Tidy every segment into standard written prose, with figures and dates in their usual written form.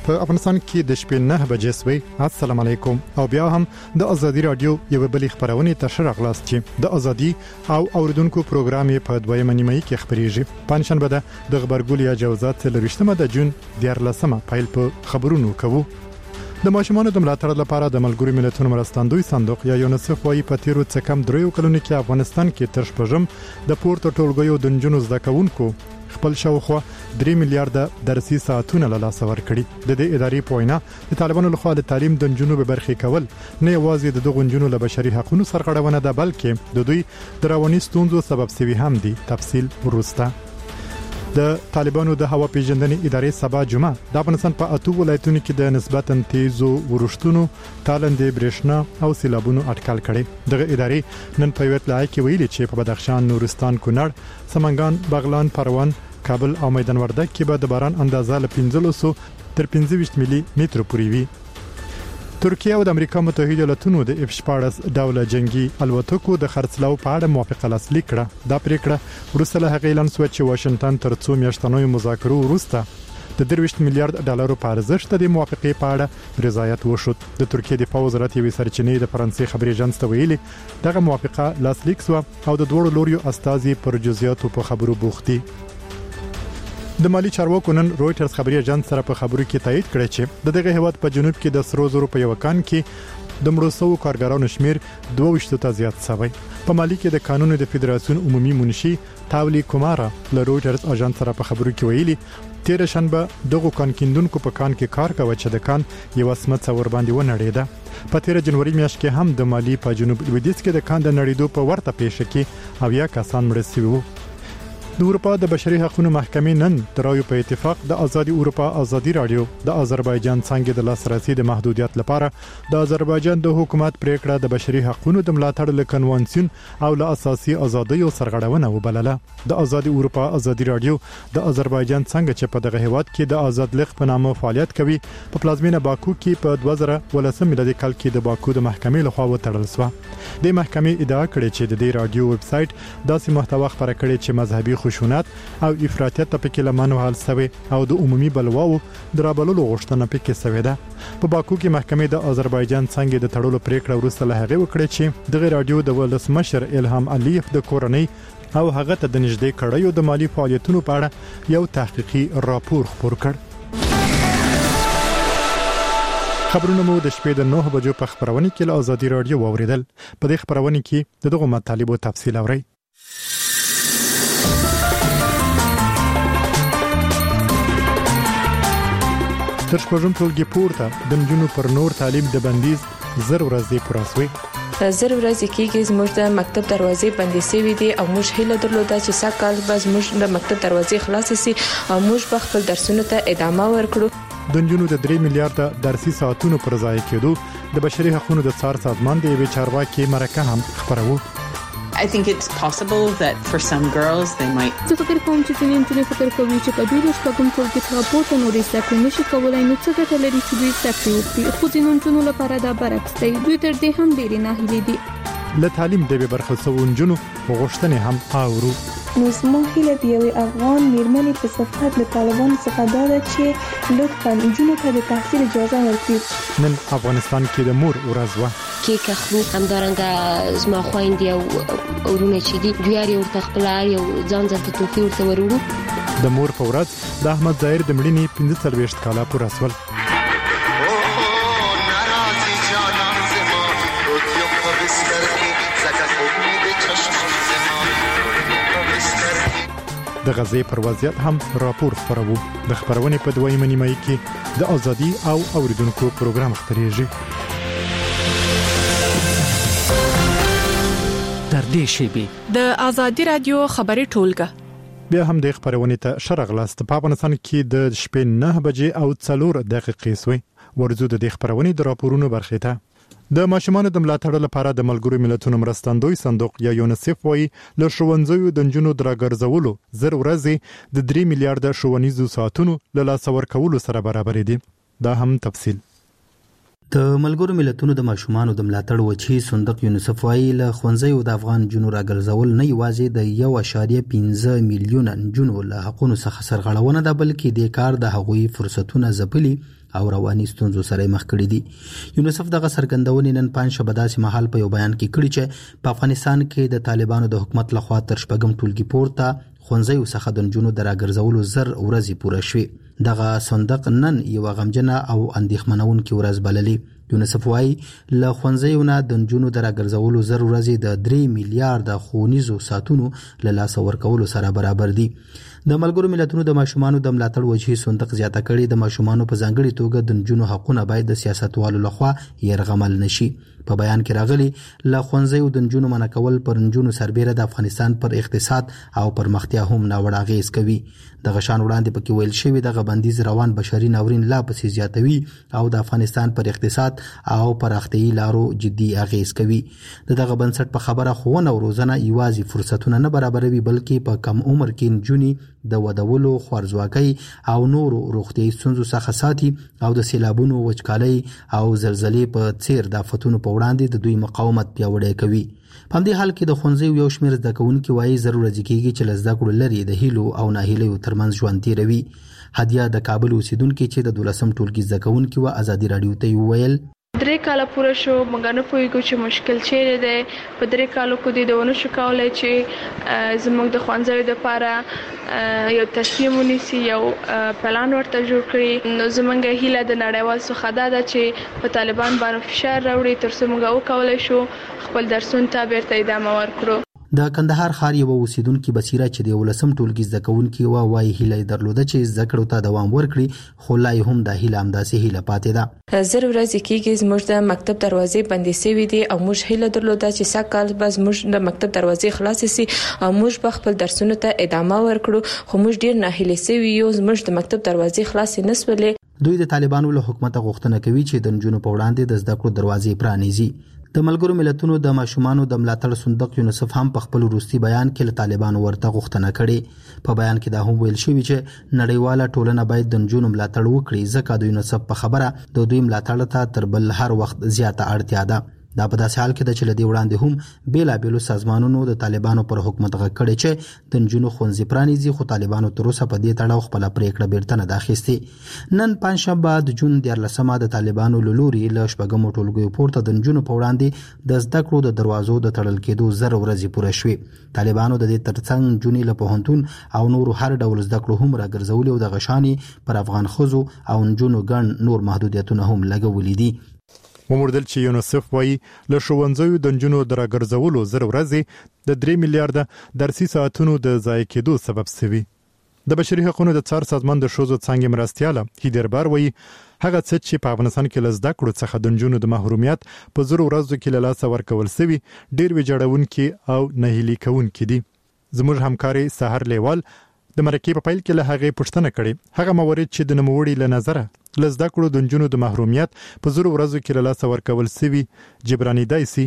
په افغانستان کې د شپې 9 بجې سوي. السلام علیکم او بیا هم د ازادي رادیو یو بل خبرونه تشر اغلاس چې د ازادي او اوریدونکو پروګرام په دویمه نیمه کې خبريږي. پنځشنبه د خبرګول یا جوازات لریشتمه د جون 14مه پایل په خبرونو کوو. د ماشومانو د ملاتړ لپاره د ملګرو ملتونو مرستندوی صندوق یا یونیسف وايي په تیرو څه کم 3 کلونو کې افغانستان کې تر شپږم د پورته ټولګیو د نجونو زده کوونکو خپل شاوخوا 3 میلیارډ درسي ساعتونه له لاسه ورکړي. د دې ادارې په وینا د طالبانو لخوا د تعلیم د نجونو به برخې کول نه یوازې د دغو نجونو له بشري حقوقو سرغړونه ده بلکې د دوی د رواني ستونزو سبب سوي هم دي. تفصیل وروسته. د طالبانو د هوا پیژندنې ادارې سبا جمعه د افغانستان په 8 ولایتونو کې د نسبتاً تیزو ورښتونو تالندې برېښنا او سیلابونو اټکل کړي. دغه ادارې نن په ویټلای کې ویلي چې په بدخشان، نورستان، کونړ، سمنګان، بغلان، پروان، کابل او میدان وردګ کې به د باران اندازه له 1500 تر 25 ملي متر پورې وي. ترکیه او د امریکا متحده ایالاتونو د F-14 ډول جنگي الوتکو د خرڅلاو په اړه موافقه لاسلیک کړه. دا پریکړه وروسته له هغې اعلان شو چې واشنگټن تر څو میاشتنو مذاکرو وروسته د 30 میلیارډ ډالرو په ارزښت د موافقې په اړه رضایت وشود. د ترکیه د وزارت یوې سرچینې د فرانسې خبري اژانس ته ویلي دغه موافقه لاسلیک شو او د دوه لوريو استازي پر جزئیاتو په خبرو بوختي. د مالی چارواکو نن رويټرز خبري اژانس سره په خبرو کې تایید کړی چې دغه هیواد په جنوب کې د سرو زرو په یو کان کې د مړو شوو کارګرانو شمیر 22 ته زیات شوی. په مالی کې د قانون د فدراسیون عمومي منشي تاولی کومارا له رويټرز اژانس سره په خبرو کې ویلي تیر شنبه دغه کان کیندونکو په کان کې کار کوي چې د کان یو سمت څور باندې ونړېده. په تیر جنوري میاشت کې هم د مالی په جنوب لویدیځ کې د کان د نړېدو په ورته پیښه کې اویا کسان مړ شوي وو. د اروپا د بشري حقوقو محکمې نن ترایو په اتفاق د ازادي اروپا ازادي رادیو د آذربایجان څنګه د لاسرسي د محدودیت لپاره د آذربایجان د حکومت پریکړه د بشري حقوقو د ملاتړ له کنوانسیون او له اساسي ازادیو سرغړونه وبلله. د ازادي اروپا ازادي رادیو د آذربایجان څنګه چې په دغه هیواد کې د آزاد لیق په نامه فعالیت کوي په پلازمینه باکو کې په 2013 میلادي کال کې د باکو د محکمې لخوا وتړل شو. د محکمې ادعا کړې چې د دې رادیو ویب سټ داسې محتوا خبره کړې چې مذهبي خشونت او افراطیت په کې لمنو حل شوی او د عمومي بلواو درابلولو غوښتنه پکې شوې ده. په باکو کې محکمې د آذربایجان څنګه د تړلو پریکړه وروسته له هغه وکړه چې دغه رادیو د ولسمشر الهام علیف د کورنۍ او هغه ته د نږدې کړیو د مالی فعالیتونو په اړه یو تحقیقي راپور خپور کړ. خبرونه مو د شپې د 9 بجو په خبرونه کې له ازادي رادیو اوریدل. په دې خبرونه کې دغه مطالبه تفصیل اورئ. تر شپږم ټولګي پورته د نجونو پر نور تعلیم د بندیز 0 ورځې پراسوي. 0 ورځې کېږي زموږ د مکتب دروازې بندې شوې دي او موږ هیله درلوده چې سږ به زموږ د مکتب دروازې خلاص شي او موږ به خپل درسونو ته ادامه ورکړو. د نجونو د 3 میلیارډ درسي ساعتونو پر ځای کېدو د بشري حقوقو د څار سازمان د یوې چارواکي مرکه هم خبرو. I think it's possible that for some girls they might. زه فکر کوم چې ځینې نجونې فکر کوي چې په دوی د شپږم ټولګي څخه پورته نورې زده کړې نشي کولای نو څه ګټه لري چې دوی زده کړې وکړي. خو ځینو نجونو لپاره دا برعکس دی. دوی تر دې هم ډېرې ناهیلې دي. له تعلیم د برخه سوو نجونو غوښتنې هم اورو. نو زموږ هیله د یوې افغان میرمنې په صفت له طالبانو څخه دا ده چې لطفاً نجونو ته د تحصیل اجازه ورکړي. نن افغانستان کې د مور ورځ وه. کې کخرو همدارنګه زما خويندې او ورونه چې دي دوی یې ورته خپل یو ځان ځانته توفي ورته وروړو. د مور په ورځ د احمد ظاهر د مړینې 45 کاله پوره شول. د غزې پر وضعیت هم راپور خبرو. د خبرونه په دویمه نیمه کې د ازادي او اوریدونکو پروګرام خبريږي. در دې شیبه د ازادي رادیو خبري ټولګه بیا هم د خبرونه ته شرغلاست. په افغانستان کې د شپې 9 بجې او 4 دقیقې سوي. ورزو د خبرونه د راپورونو برخه ته د ماشومانو د ملاتړ لپاره د ملګرو ملتونو مرستندوی صندوق یا یونیسف وايي له ښوونځیو د نجونو درګرځولو 0 ورځې د 3 میلیارډ ښوونیزو ساعتونو له لاسه ورکولو سره برابر دي. دا هم تفصیل. د ملګرو ملتونو د ماشومانو د ملاتړ وچی صندوق یونیسف وايي له ښوونځیو د افغان جنو راګرځول نه یوازې د 1.15 میلیون جنو له حقوقو څخه سرغړونه ده بلکې د کار د حقوقي فرصتونو ځپلي او رواني ستونزو سره مخ کړي دي. یونیسف دغه سرګندونې نن پنځشنبه داسې مهال په یو بیان کې کړي چې په افغانستان کې د طالبانو د حکومت لخوا تر شپږم ټولګي پورته ښوونځیو څخه د نجونو د راګرځولو 1000 ورځې پوره شوې. دغه صندوق نن یو غمجنه او اندېښمنونکې ورځ بللې. یونیسف وايي له ښوونځیو نه د نجونو د راګرځولو 1000 ورځې د 3 میلیارډ ښوونیزو ساعتونو له لاسه ورکولو سره برابر دي. د ملګرو ملتونو د ماشومانو د ملاتړ وجهي صندوق زیاته کړي د ماشومانو په ځانګړي توګه د نجونو حقونه باید د سیاستوالو لخوا يرغمل نشي. په بیان کې راغلي له ښوونځیو د نجونو منع کول پر نجونو سربېره د افغانستان پر اقتصاد او پرمختیا هم ناوړه اغېز کوي. د غشان وړاندې پکې ویل شوی د بندیز روان بشري ناورین لا پسې زیاتوي او د افغانستان پر اقتصاد او پراختیايي لارو جدي اغېز کوي. دغه بنسټ په خبره خوونه او روزنه یوازې فرصتونه نه برابروي بلکې په کم عمر کې نجونې د ودولو خوارځواکۍ او نورو روغتیايي ستونزو څخه ساتي او د سیلابونو وچکالۍ او زلزلې په څیر د آفتونو په وړاندې د دوی مقاومت پیاوړی کوي. په دې حال کې د ښوونځیو یو شمېر زده کوونکي وایي ضرورت کېږي چې له زده کړو لري د هیلو او ناهیلیو ترمنځ ژوند تیروي. هدیه د کابل اوسیدونکي چې د 12م ټولګي زده کوونکي و ازادي رادیو ته ویل 3 کاله پوره شو موږ نه پوهیږو چې مشکل چیرې دی. په 3 کالو کې د ونه شو کولای چې زموږ د ښوونځیو لپاره یو تصمیم ونیسي یو پلان ورته جوړ کړي. نو زموږ هیله د نړیوال څخه ده چې په طالبان باندې فشار راوړي تر څو موږ وکولای شو خپل درسونه ته بیرته ادامه ورکړو. د کندهار ښار یو اوسیدونکي بصیره چې د 11م ټولګي زده کوونکي وایي هیله درلوده چې زده کړو ته دوام ورکړي خو لا هم د هیله همداسې هیله پاتې ده. 1000 ورځې کېږي زموږ د مکتب دروازې بندې شوې دي او موږ هیله درلوده چې سږ کال به زموږ د مکتب دروازې خلاص شي او موږ به خپل درسونه ته ادامه ورکړو خو موږ ډیر ناهیلي شوي یو زموږ د مکتب دروازې خلاص نه سولې. دوی د طالبانو له حکومت غوښتنه کوي چې د نجونو په وړاندې د زده کړو دروازې پرانیزي. د ملګرو ملتونو د ماشومانو د ملاتړ صندوق یونیسف هم په خپل وروستي بیان کې له طالبانو ورته غوښتنه کړې. په بیان کې دا هم ویل شوی چې نړیواله ټولنه باید د نجونو ملاتړ وکړي ځکه د یونیسف په خبره د دوی ملاتړ ته تر بل هر وخت زیاته اړتیا ده. دا په داسې حال کې د چې لدی وړاندې هم بیلابېلو سازمانونو د طالبانو پر حکومت غږ کړی چې د نجونو ښوونځي پرانیزي خو طالبانو تر اوسه په دې تړاو خپله پریکړه بیرته نه ده اخیستې. نن پنجشنبه د جون 14 د طالبانو له لوري له شپږمو ټولګیو پورته د نجونو په وړاندې د زده کړو د دروازو د تړل کېدو 1000 ورځې پوره شوې. طالبانو د دې ترڅنګ نجونې له پوهنتون او نورو هر ډول زده کړو هم راګرځولې او د غشانې پر افغان ښځو او نجونو ګڼ نور محدودیتونه هم لګولي دي. وموردل چې یونیسف وايي له ښوونځیو د نجونو د راګرځولو 1000 ورځې د 3 میلیارډ درسي ساعتونو د ضایع کېدو سبب شوي. د بشري حقوقو د څار سازمان د ښځو څانګې مرستیاله هیدربار وايي هغه څه چې په افغانستان کې له زده کړو څخه د نجونو د محرومیت په 1000 ورځو کې له لاسه ورکول شوي ډېر ویجاړونکي او ناهیلي کوونکي دي. زموږ همکاري سحر لیوال د مرکې په پیل کې له هغه پوښتنه کړې هغه موارد چې د نوموړي له نظره لزده کړو د نجونو د محرومیت په 1000 ورځو کې له لاسه ورکول شوي جبرانیدای شي.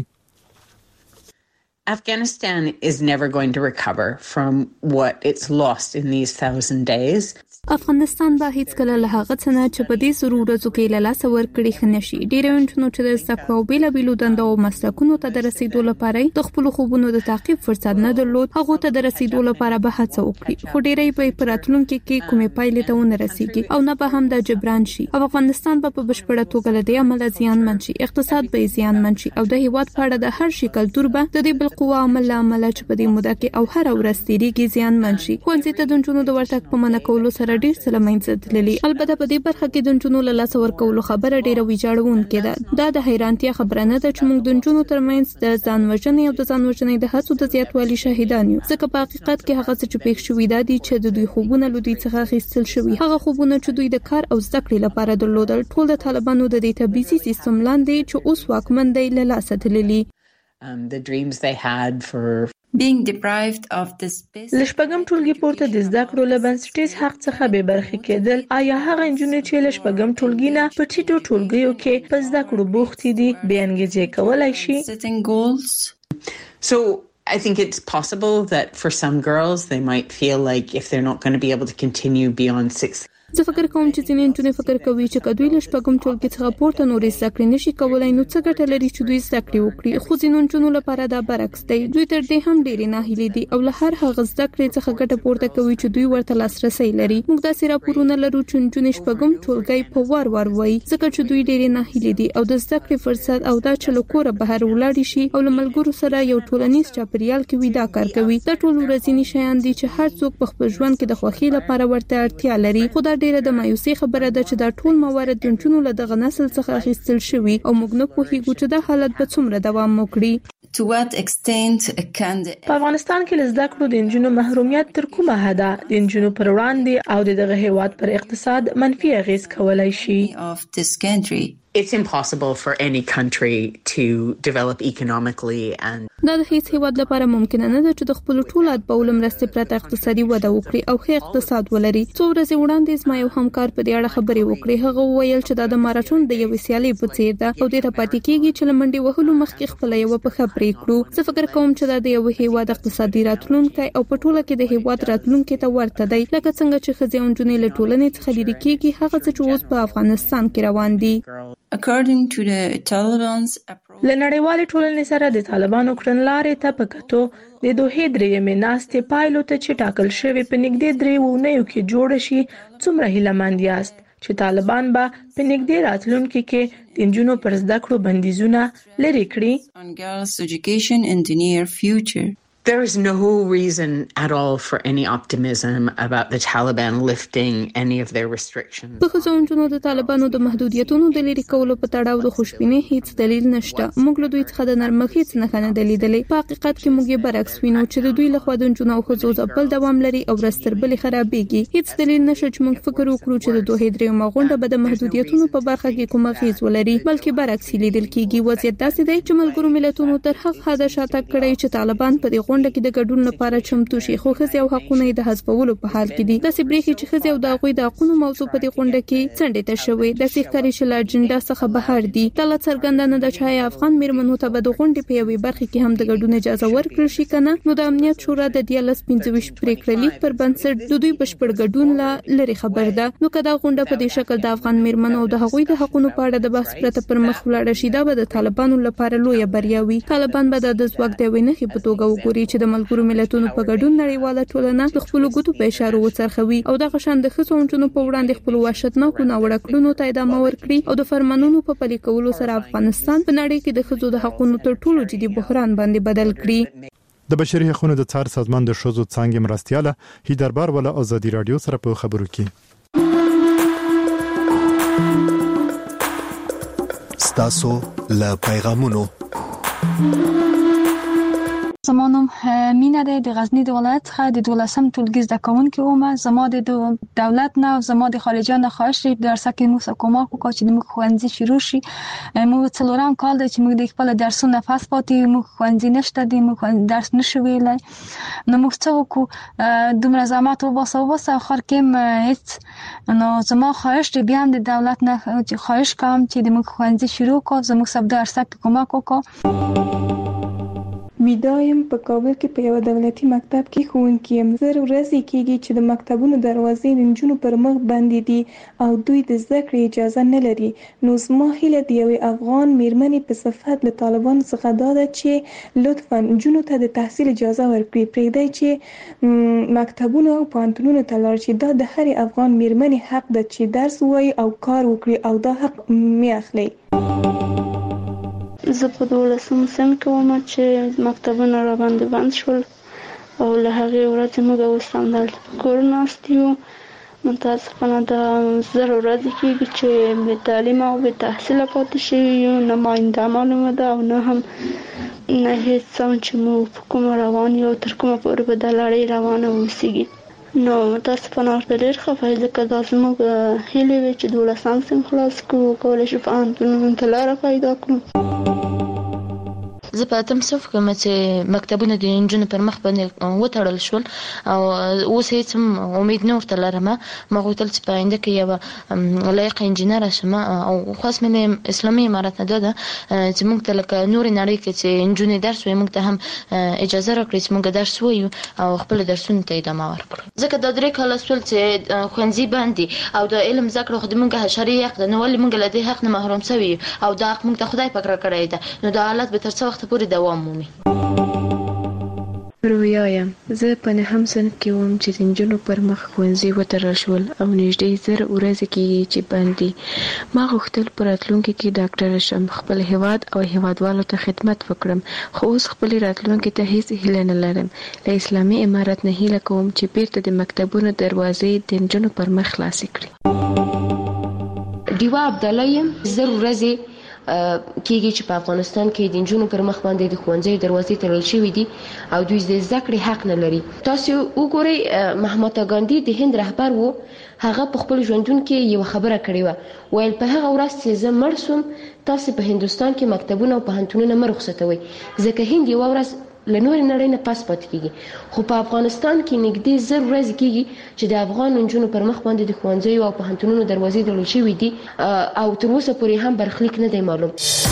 Afghanistan is never going to recover from what it's lost in these 1000 days. افغانستان به هیڅ کله له هغه څه نه چې په دې سرور ورځو کې له لاسه ورکړي خنشي. ډېر انټونو چې د زده کړو بیلابېلو دندو او مسلکونو ته د رسیدو لپاره د خپل خوبونو د تعقیب فرصت نه درلود هغه ته د رسیدو لپاره به هڅه وکړي خو ډېرې په راتلونکي کې کومې پایلې ته ونه رسیږي او نه به هم د جبران شي او افغانستان به په بشپړه توګه له دې عمل زیانمن شي. اقتصاد به زیانمن شي او د هیواد په اړه د هر شي کلتور به د دې بل قوه عمل چې په دې موده کې او هر ورځ تیریږي زیانمن شي. ښوونځي ته د نجونو د ورتګ په منع کولو سره ډېر څه له منځه تللي. البته په دې برخه کې د نجونو له لاسه ورکولو خبره ډېره ویجاړونکې ده. دا د حیرانتیا خبره نه ده چې موږ د نجونو ترمنځ د ځان وژنې او د ځان وژنې د هڅو د زیاتوالي شاهدان یو. ځکه په حقیقت کې هغه څه چې پېښ شوي دي چې د دوی خوبونه له دوی څخه اخیستل شوي هغه خوبونه چې دوی د کار او زده کړې لپاره درلودل ټول د طالبانو د دې تبعیضي سیستم لاندې چې اوس واکمن دی له لاسه تللي. The dreams they had for being deprived of the space. لشپږم ټولګي پورته د زده کړو له بنسټیز حق څخه به برخې کېدل. آیا هغه نجونې چې لشپږم ټولګي نه په ټیټو ټولګیو کې په زده کړو بوخت دي به انګیزه کولای شي؟ Setting goals. So I think it's possible that for some girls they might feel like if they're not going to be able to continue beyond 6th زه فکر کوم چې ځینې نجونې فکر کوي چې کدوې له شپږم ټولګي څخه پورته نورې زده کړې نشي کولای نو څه ګټه لري چې دوی زده کړې وکړي، خو ځینو نجونو لپاره دا برعکس دی. دوی تر دې هم ډېرې ناهیلې دي او له هر هغه زده کړې څخه ګټه پورته کوي چې دوی ورته لاسرسي لري. موږ داسې راپورونه لرو چې نجونې شپږم ټولګي په وار وایي ځکه چې دوی ډېرې ناهیلې دي او د زده کړې فرصت او دا چې له کوره بهر ولاړ شي او له ملګرو سره یو ټولنیز چاپیریال کې ویدا کار کوي. دا ټول ورځنی شیان دي چې هر څوک په خپل ژوند کې د خوښۍ لپاره ورته اړتیا لري. خو دا ډېره د مایوسۍ خبره ده چې دا ټول موارد د نجونو له دغه نسل څخه اخیستل شوي او موږ نه پوهیږو چې دا حالت به څومره دوام وکړي. To what extent can په افغانستان کې زده کړو د نجونو محرومیت تر کومه حده د نجونو پر وړاندې او دغه هیواد پر اقتصاد منفي اغیز کولای شي؟ of this country? It's impossible for any country to develop economically and دا د هیڅ هیواد لپاره ممکن نه ده چې د خپل ټول اتباعو مرستې پرته اقتصادي وده وکړي او ښه اقتصاد ولري. څو ورځې وړاندې زما یو همکار په دې اړه خبرې وکړې. هغه وویل چې دا د ماراتون د یو سیالي په څیر ده او دې ته پاتې کیږي چې لمنډي وهلو مخکې خپل یو په خبرې کړو. زه فکر کوم چې دا د یو هیواد اقتصادي راتلونکي او په ټوله کې د هیواد راتلونکي ته ورته دی، لکه څنګه چې ښځې او نجونې له ټولنې څخه لرې کیږي هغه څه چې اوس په افغانستان کې روان دي. According to the Taliban's approach, له نړیوالې ټولنې سره د طالبانو کړنلارې ته په کتو د دوه درېیمې ناستې پایلو ته چې ټاکل شوی په نږدې 3 اونیو کې جوړ شي څومره هیله‌مند یاست چې طالبان به په نږدې راتلونکي کې د نجونو پر زده کړو بندیزونه لرې کړي؟ on girls' education in the near future. there is no reason at all for any optimism about the Taliban lifting any of their restrictions. په ځانونو د طالبانو د محدودیتونو د لرې کولو په تړاو د خوشبینۍ هیڅ دلیل نشته. موږ له دوی څخه د نرمښت هیڅ نه لیدلې. په حقیقت کې موږ یې برعکس وینو چې د دوی له خوا د نجونو او ښځو ځپل دوام لري او ورستربلې خرابېږي. هیڅ دلیل نشته چې موږ فکر وکړو چې د دوه درېیمه غونډه به د محدودیتونو په برخه کې کومه اغیز ولري، بلکې برعکس لیدل کېږي. وضعیت داسې دی چې ملګرو ملتونو تر هغه حده شاته کړی چې طالبان په دې غونډه کې د ګډون لپاره چمتو شي، خو ښځې او حقوقونه د حذفولو په حال کې دي. داسې بریښي چې ښځې او د هغوی د حقوقو موضوع په دې غونډه کې څنډې ته شوې. داسې ښکاري چې له اجنډا څخه بهر دي. دا لا څرګنده نه ده چې آیا افغان میرمنو ته به د غونډې په یوې برخه کې هم د ګډون اجازه ورکړل شي کنه. نو د امنیت شورا د 1525 پریکړه لیک پر بنسټ د دوی بشپړ ګډون لري خبر ده. نو کدا غونډه په دې شکل د افغان میرمنو او د هغوی د حقوقو په اړه د بحث پرته پر مخ ولاړ شي، دا به د طالبانو لپاره لوی بریا وي. طالبان به د ځواک دی وینې په توګه وګوري چې د ملګرو ملتونو په ګډون نړیواله ټولنه د خپل ګوتو په اشاره وڅرخوي او د غشن د ښځو نجونو په وړاندې خپل وحشتناک ناوړه کړنو ته ادامه ورکړي او د فرمانونو په پلي کولو سره افغانستان په نړۍ کې د ښځو د حقوقو تر ټولو جدي بحران باندې بدل کړي. د بشري حقوقو د څار سازمان د ښځو څنګه مرستياله هیدربار ولا ازادي رادیو سره په خبرو کې ستاسو له پیغامونو زمانم مینه ده د غزنی د ولایت څخه د 12م ټولګي زده کوونکې ومه. زما د دولت نه او زما د خارجان نه خواهش لري په درس کې موږ کومک وکړو چې موږ ښوونځي شروع شي. موږ څلورم کال دی چې موږ د خپل درسونه فاس پاتې، موږ ښوونځي نشته دي، موږ درس نشو ویلای. نو موږ څه وکړو دومره زحمت وباسه اخر کې هیڅ. نو زما خواهش دی بیا د دولت نه چې خواهش کوم چې د موږ ښوونځي شروع کړو، زموږ سب درس کې کومک وکړو. ویدایم په کابل کې په یو دولتي مکتب کې ښوونکی یم. زر ورځې کېږي چې د مکتبونو دروازې د نجونو پر مخ بندې دي او دوی د زده کړې اجازه نه لري. نو زما هیله د یوې افغان میرمنې په صفت له طالبانو څخه دا ده چې لطفا نجونو ته د تحصیل اجازه ورکړي، پرېږدئ چې مکتبونو او پوهنتونونو ته لاړ شي. دا د هرې افغان میرمنې حق ده چې درس ووایي او کار وکړي او دا حق مې اخلي. زه په 12م صنف کې وم چې مکتبونه را باندې بند شول او له هغې ورځې موږ اوس همدلته په کور ناست یو. متاسفانه دا زر ورځې کېږي چې بې تعلیمه او بې تحصیله پاتې شوي یو. نه ماینده معلومه ده او نه هم نه هېڅ څه چې موږ په کومه روان یو تر کومه پورې به دا لړۍ روانه اوسېږي. نو متاسفانه ورته ډېر خفه یم ځکه دا زموږ هیلې وې چې 12م صنف خلاص کړو، وکولی شو پوهنتونونو ته لاره پیدا کړو. زه په تم صف کوم چې مکتبونه د انجونو پر مخ باندې وتړل شول او اوس هیڅ امید نه ورته لرم. ما غوښتل چې په آینده کې یو لایق انجینر شم او خاص من اسلامي امارات نه ده چې موږ ته لکه نور نړۍ کې چې انجونې درس وي موږ ته هم اجازه راکړي چې موږ درس وایو او خپل درسونه ته ادامه ورکړو. ځکه د 3 کاله سول چې خوندزي باندې او د علم زده کړو خو موږ شرعي حق ده نو ولې موږ له دې حق نه محروم شوي او دا حق موږ ته خدای پاک راکړی ده نو دا حالت به تر څو وخت پورې دوام مومي. رویایم زه په 9م صنف کې وم چې د نجونو پر مخ ښوونځي وتړل شول او نږدې 1000 ورځې کېږي چې بند دي. ما غوښتل په راتلونکي کې ډاکټره شم، خپل هیواد او هیوادوالو ته خدمت وکړم، خو اوس خپل راتلونکي ته هیڅ هیله نه لرم. له اسلامي امارت نه هیله کوم چې بیرته د مکتبونو دروازې د نجونو پر مخ خلاصې کړي. دیوا عبدالله یم. 1000 ورځې کېږي چې په افغانستان کې د نجونو پر مخ باندې د ښوونځیو دروازې تړل شوي دي او دوی د زده کړې حق نه لري. تاسو وګورئ مهاتما ګاندي د هند رهبر وو، هغه په خپل ژوندون کې یو خبره کړې و، ویل په هغه ورځ چې زه مړ سوم تاسو په هندوستان کې مکتبونه او پوهنتونونه مه رخصتوئ ځکه هند یوه ورځ له نورې نړۍ نه پاس پاتې کېږي. خو په افغانستان کې نږدې 1000 ورځې کېږي چې د افغان نجونو پر مخ باندې د ښوونځیو او پوهنتونونو دروازې تړل شوي دي او تر اوسه پورې هم برخلیک نه دی معلوم.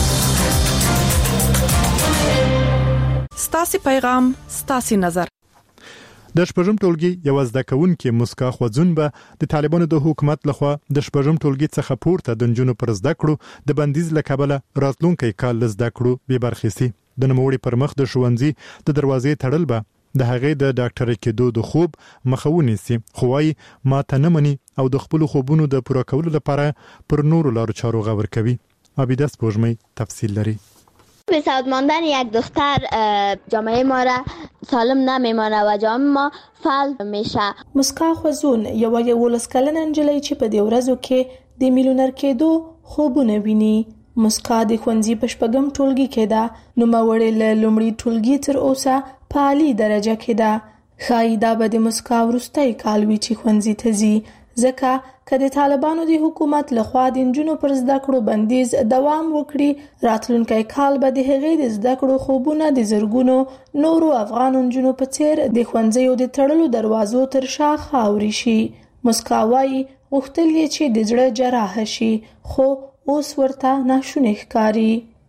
ستاسو پیغام ستاسو نظر. د شپږم ټولګي یو زده کوونکې مسکا خوځون به د طالبانو د حکومت لخوا د شپږم ټولګي څخه پورته د نجونو پر زده کړو د بندیز له کبله راتلونکي کال زده کړو به برخې سي. د نوموړي پر مخ د ښوونځي د دروازې تړل به د هغې د ډاکټر کېدو د خوب مخه ونیسي، خو وايي ماته نه مني او د خپل خوبونو د پوره کولو لپاره پر نورو لارو چارو غور کوي. عابده سپوږمۍ تفصیل لري. به سعادت ماندن یک دختر جامعه ما را سالم نمیمانه و جامعه ما فعال میشه. مسکا خوځون یو 11 کلنه نجلۍ چې په دې ورځو کې د میلیونر کېدو خوبونه ویني. مسکا د ښوونځي په شپږم ټولګي کې ده، نوموړې له لومړي ټولګي تر اوسه په عالي درجه کې ده. ښایي دا به د مسکا وروستی کال وي چې ښوونځي ته ځي، ځکه که د طالبانو د حکومت لخوا د نجونو پر زده کړو بندیز دوام وکړي راتلونکی کال به د هغې د زده کړو خوبونه د زرګونو نورو افغان نجونو په څیر د ښوونځیو د تړلو دروازو تر شا خاورې شي. مسکا وایي غوښتل یې چې د زړه جراح شي خو اوس ورته ناشونی ښکاري.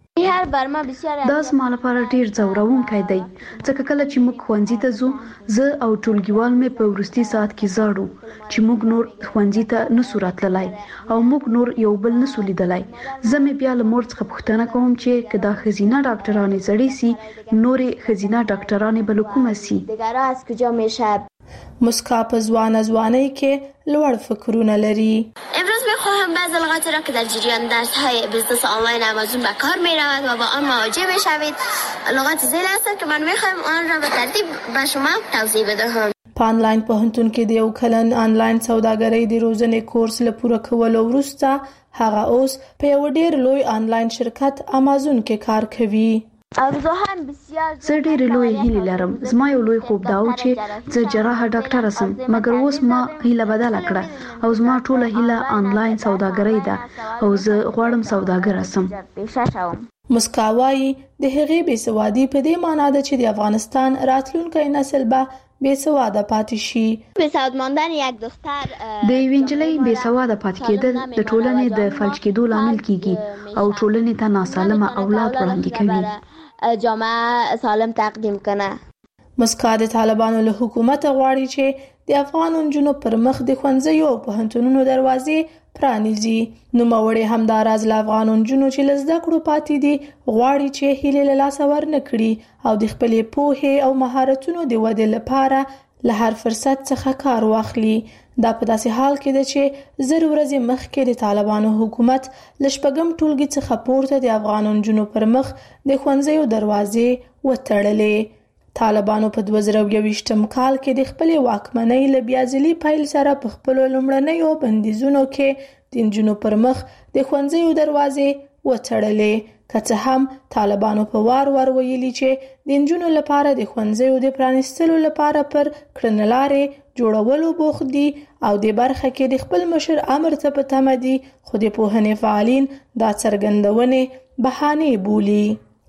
دا زما لپاره ډیر ځورونکی دی ځکه کله چې موږ ښوونځي ته ځو زه او ټولګیوال مې په وروستي ساعت کې زاړو چې موږ نور ښوونځي ته نسو راتللی او موږ نور یو بل نسو لیدلی. زه مې بیا له مور څخه پوښتنه کوم چې که دا ښځینه ډاکټرانې زړې سي نورې ښځینه ډاکټرانې به له کومه سي. مسکا په ځوانۍ کې لوړ فکرونه لري. امروز می‌خواهم بعض لغاتی را که در جریان درس‌های بیزنس آنلاین آمازون به کار می‌رود و با آن مواجه می‌شوید لغات زیل هستند که من می‌خواهم آن را به ترتیب به شما توضیح بدهم. په آنلاین پوهنتون کې د یو کلن آنلاین سوداګرۍ د روزنې کورس له پوره کولو وروسته هغه اوس په یو ډېر لوی آنلاین شرکت آمازون کې کار کوي. زه ډېرې لویې هیلې لرم. زما یو لوی خوب دا و چې زه جراحه ډاکټره سم، مګر اوس ما هیله بدله کړه او زما ټوله هیله آنلاین سوداګرۍ ده او زه غواړم سوداګره سم. مسکا وایي د هغې بېسوادي په دې معنا ده چې د افغانستان راتلونکی نسل به بېسواده پاتې شي. د یوې نجلۍ بېسواده پاتې کېدل د ټولنې د فلج کېدو لامل کیږي او ټولنې ته ناسالمه اولاد وړاندې کوي. جامعه سالم تقدیم کنه. مسکا د طالبانو له حکومت غواړي چې د افغان نجونو پر مخ د ښوونځیو او پوهنتونونو دروازې پرانیزي. نوموړې همداراز له افغان نجونو چې له زده کړو پاتې دي غواړي چې هیلې له لاسه ورنه کړي او د خپلې پوهې او مهارتونو د ودې لپاره له هر فرصت څخه کار واخلي. دا په داسې حال کې ده چې 1000 ورځې مخکې د طالبانو حکومت له شپږم ټولګي څخه پورته د افغان نجونو پر مخ د ښوونځیو دروازې وتړلې. طالبانو په 2021 کال کې د خپلې واکمنۍ له بیازلي پیل سره په خپلو لومړنیو بندیزونو کې د نجونو پر مخ د ښوونځیو دروازې وتړلې. که څه هم طالبانو په وار ویلي چې د نجونو لپاره د ښوونځیو د پرانیستلو لپاره پر کړنلارې جوړولو بوخت دي او د برخه کې د خپل مشر امر ته په تمه دي، خو د پوهنې فعالین دا څرګندونې بهانې بولي.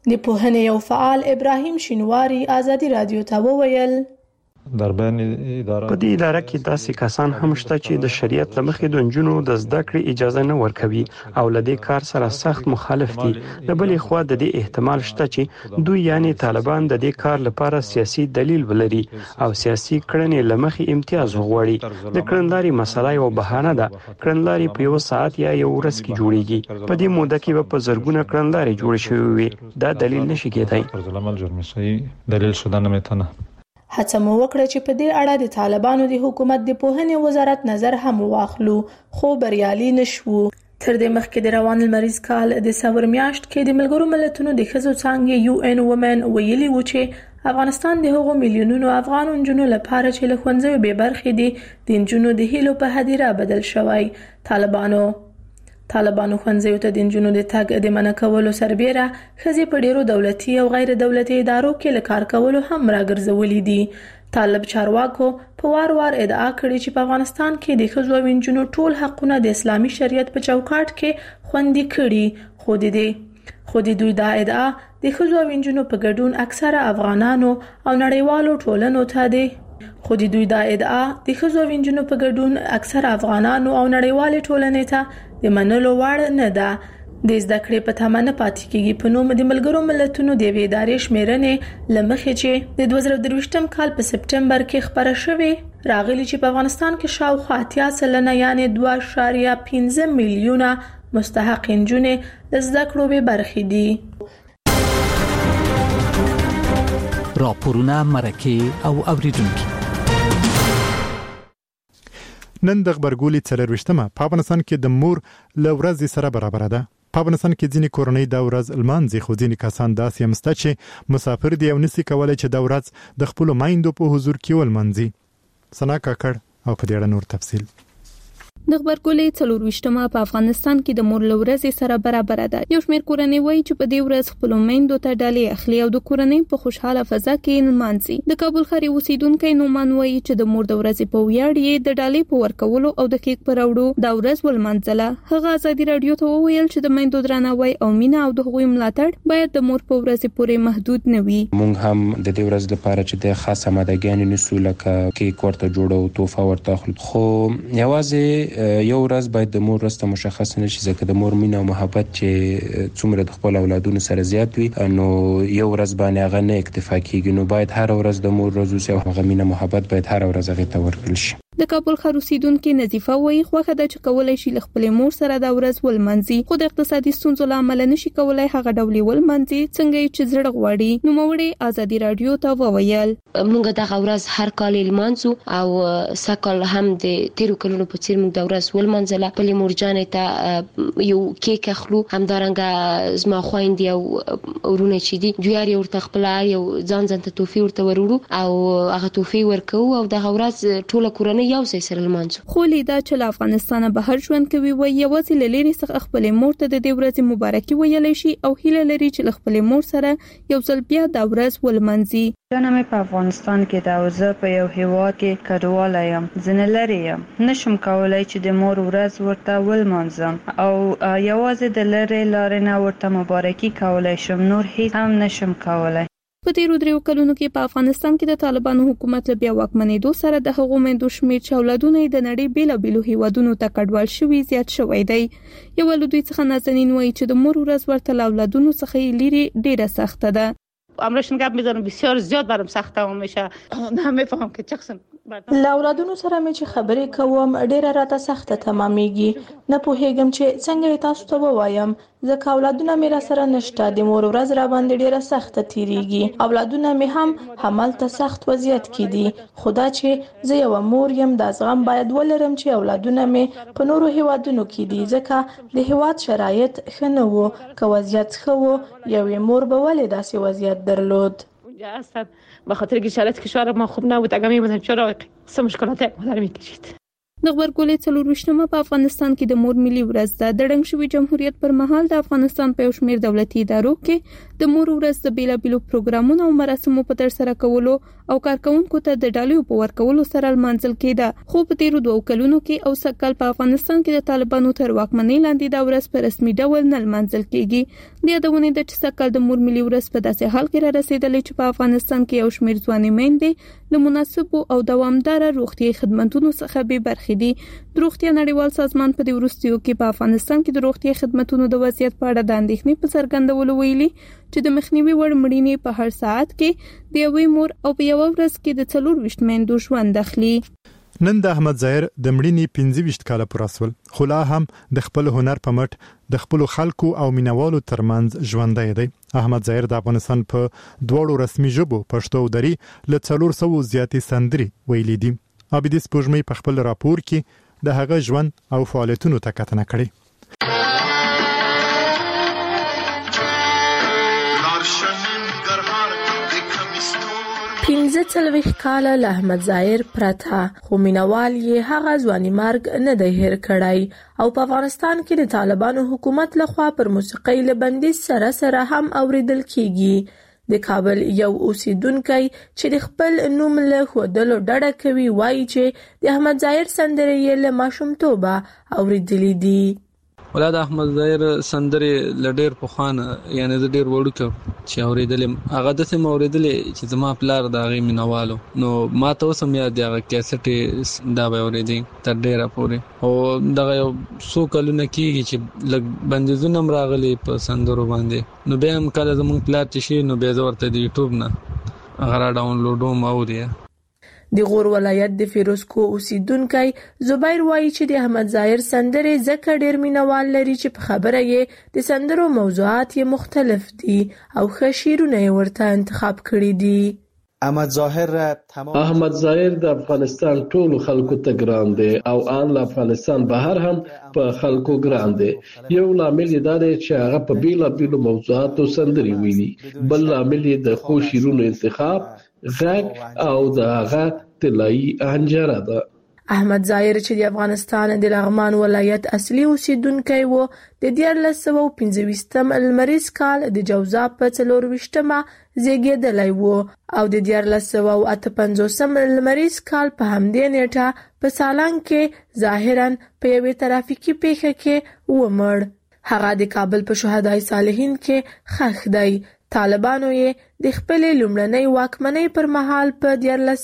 د پوهنې یو فعال ابراهیم شینواری ازادي رادیو ته وویل په دې اداره کې داسې کسان هم شته چې د شریعت لمخې د نجونو د زده کړې اجازه نه ورکوي او لدې کار سره سخت مخالف دي. د بلې خوا د دې احتمال شته چې دوی یعنی طالبان د دې کار لپاره سیاسي دلیل ولري او سیاسي کړنې لمخې امتیاز وغواړي. د کړنلاري مسله یو بهانه ده. کړنلاري په یو ساعت یا یو ورځ کې جوړیږي. په دې موده کې په زرګونه کړنلاري جوړ شوي وي. دا دلیل نشي کېدای. دلیل شدن میتونه. هڅه مو وکړه چې په دې اړه د طالبانو د حکومت د پوهنې وزارت نظر هم واخلو خو بریالي نشو. تر دې مخکې د روان المریض کال د سور میاشت کې د ملګرو ملتونو د ښځو څانګې UN Women ویلي و چې افغانستان د هغو میلیونونو افغان نجونو لپاره چې له ښوونځیو بې برخې دي د نجونو د هیلو په هدیره بدل شوی. طالبانو ښوونځیو ته د نجونو د تګ د منع کولو سربېره ښځې په ډیرو دولتي او غیر دولتي ادارو کې له کار کولو هم راګرځولې دي. طالب چارواکو په وار ادعا کړې چې په افغانستان کې د ښځو او نجونو ټول حقونه د اسلامي شریعت په چوکاټ کې خوندي کړي. خو د دوی دا ادعا د ښځو او نجونو په ګډون اکثره افغانانو او نړیوالو ټولنو ته د ټولنې ته د منلو وړ نه ده. د زده کړې په تمه نه پاتې کیږي په نوم د ملګرو ملتونو د یوې ادارې شمیرنې لمخې چې د 2023 کال په سپټمبر کې خبره شوې راغلي چې په افغانستان کې شاوخوا 80% یعنی 2.15 میلیونه مستحق نجونې د زده کړو به برخې دي. راپورونه مرکه او اوریدونکو نن د خبرګولي 24مه په افغانستان کې د مور لورځ سره برابر ده. په افغانستان کې ځینې کورنۍ د ورځ المانځي خو ځینې کسان داسې هم شته چې مسافر دي او نسي کولای چې د ورځ د خپل مایندو په حضور کې ولمنځي. سنا کاکړ او په دې اړه نور تفصیل. د خبرګولې 24مه په افغانستان کې د مور لورځ سره برابر ده. یو شمېر کورنۍ وایي چې په دې ورځ خپل میندو ته ډالۍ اخلي او د کورنۍ په خوشاله فضا کې نمانځي. د کابل ښار اوسیدونکو نومان وایي چې د مور د ورځې په ویاړ یې د ډالۍ په ورکولو او د کیک پر وړو د ورځ ولمانځله. هغه ازادي رادیو ته وویل چې د میندو درناوی او مینه او د هغوی ملاتړ باید د مور په ورځې پورې محدود نه وي. موږ هم د دې ورځ لپاره چې د خاصه مادهګان نسو لکه کیک ورته جوړو توفه ورته اخلو خو یوازې یو ورځ باید د مور ورځ مشخص نشي ځکه د مور مینه او محبت چې څومره د خپل اولادونو سره زیات وي نو یو ورځ باندې هغه نه اکتفا کیږي. نو باید هر ورځ د مور ورځ او هغه مینه محبت باید هر ورځ هغه ته ورکړل شي. د کابل ښار اوسیدونکو نظیفه وایي خوښه ده چې کولای شي خپل مور سره د ورځ ولمنځي خو د اقتصادي ستونزو لامل نشي کولای هغه ډول ولمنځي څنګه چې زړه غواړي. نو موږ ازادي رادیو ته وویل موږ د ورځ هر کال لمانځو او سکل هم د تیرو کلونو په څیر موږ د ورځ ولمنځله. په مورجانې ته یو کیک اخلو همدارنګه زما خويندې او ورونه چې دي دوی ورته خپل یو ځان ته توفي ورته ورورو او هغه توفي ورکو او د ورځ ټوله کورنۍ یو ځای سره لمانځو. خو لیدا چې له افغانستانه بهر ژوند کوي وایي یوازې له لرې څخه خپل مور ته د دې ورځې مبارکي ویلی شي او هیله لري چې خپل مور سره یو ځل بیا د ورځ ولمنځي. جنم په افغانستان کې د اوزه په یو هیواد کې کډوال یم ځنه لري نشم کولای چې د مور ورځ ورته ولمنځم او یوازې د لري لارې نه ورته مبارکي کولای شم نور هیڅ هم نشم کولای. په تیرو 3 کلونو کې په افغانستان کې د طالبانو حکومت له بیا واکمنېدو سره د هغو مېندو شمېر چې اولادونه د نړۍ بیلابېلو هیوادونو ته کډوال شوي زیات شوی دی. یو له دوی څخه نازنین وایي چې د مور ورځ ورته له اولادونو څخه لري ډیره سخته ده. امروشن گپ میزنم بسیار زیاد برام سخت تمام میشه. نمیفهم که چقسم له اولادونو سره مې چې خبرې کوم ډیره راته سخته تمامېږي. نه پوهېږم چې څنګه تاسو ته ووایم ځکه اولادونه مې را سره نشته. د مور ورځ را باندې ډیره سخته تیریږي. اولادونه مې هم همالته سخت وضعیت کې دي. خدا چې زه یو مور یم د زغم باید ولرم چې اولادونه مې په نورو هیوادونو کې دي ځکه د هیواد شرایط ښه نه وو. که وضعیت ښه وو یوې مور به ولې داسې وضعیت درلود. به خاطر که شرایط کشور ما خوب نبود اگر می‌بودم چرا سه مشکلات مادر می‌کشید. د خبرګولې 24مه په افغانستان کې د مور ملي ورځ ده. د ړنګ شوي جمهوریت پر مهال د افغانستان په یو شمېر دولتي ادارو کې د مور ورځ د بیلابیلو پروګرامونو او مراسمو په ترسره کولو او کارکونکو ته د ډالیو په ورکولو سره لمانځل کېده. خو په تیرو 2 کلونو کې او سکهال په افغانستان کې د طالبانو تر واکمنۍ لاندې د ورځ په رسمي ډول نه لمانځل کېږي. د یادونه د سکهال د مور ملي ورځ په داسې حال کې را رسیدلې چې په افغانستان کې یو شمېر ځوانې میندې له مناسبو او دوامدار روغتیايي خدماتونو څخه بې برخې دي. د روغتیا نړیوال سازمان په دې وروستیو کې په افغانستان کې د روغتیايي خدماتونو د وضعیت په اړه د اندېښنې په څرګندولو ویلي چې د مخنیوي وړ مړینې په هر ساعت کې د یوې مور او په یو ورځ کې د 24 میندو ژوند اخلي. نن د احمد ظاهر د مړینې 25 کاله پوره شول، خو لا هم د خپل هنر په مټ د خپل خلکو او مینوالو ترمنځ ژوندی دی. احمد ظاهر د افغانستان په 2 رسمي ژبو پښتو او دري له 400 زیاتې سندري ویلي دي. عابدي سپوږمۍ په خپل راپور کې د هغه ژوند او فعالیتونو ته کتنه کړې. 45 کاله له احمد ظاهر پرته، خو مینوال یې هغه ځواني مرګ نه دی هیر کړی او په افغانستان کې د طالبانو حکومت لخوا پر موسیقۍ له بندیز سره هم اوریدل کیږي. د کابل یو اوسیدونکی چې د خپل نوم له ښودلو ډډه کوي وایي چې د احمد ظاهر سندرې یې له ماشومتوبه اوریدلې دي. ولادت احمد ظاهر سندرې لډیر پخوانه یعنی د ډیر وړوکه چې اوریدلې هغه د سم اوریدلې چې زما پلار د هغه مینوالو نو ما ته اوسم یاد دی هغه کیسټ دا به اوریدې تر ډیره پورې او دغه یو څو کلونه کېږي چې لږ بندیزونه راغلي په سندرو باندې نو به هم کله زموږ پلار چې شي نو به زه ورته د یوټیوب نه هغه را ډاونلوډوم اوري. د غور ولایت د فیروزکو اوسیدونکی زبیر وایي چې د احمد ظاهر سندرې ځکه ډېر مینوال لري چې په خبره یې د سندرو موضوعات یې مختلف دي او ښه شعرونه یې ورته انتخاب کړي دي. احمد ظاهر د افغانستان ټولو خلکو ته ګران دی او ان له افغانستان بهر هم په خلکو ګران دی. یو لامل یې دا دی چې هغه په بیلابیلو موضوعاتو سندرې ویلي، بل لامل یې د ښو شعرونو انتخاب، غږ او د هغه طلایي انجره ده. احمد ظاهر چې د افغانستان د لغمان ولایت اصلي اوسیدونکی و، د 1925 لمریز کال د جوزا په 24مه زیږیدلی و او د 1958 لمریز کال په همدې نیټه په سالنګ کې ظاهرا په یوې ترافیکي پیښه کې ومړ. هغه د کابل په شهدای صالحین کې ښخ دی. طالبانو یې د خپل لومړنۍ واکمنۍ پر مهال په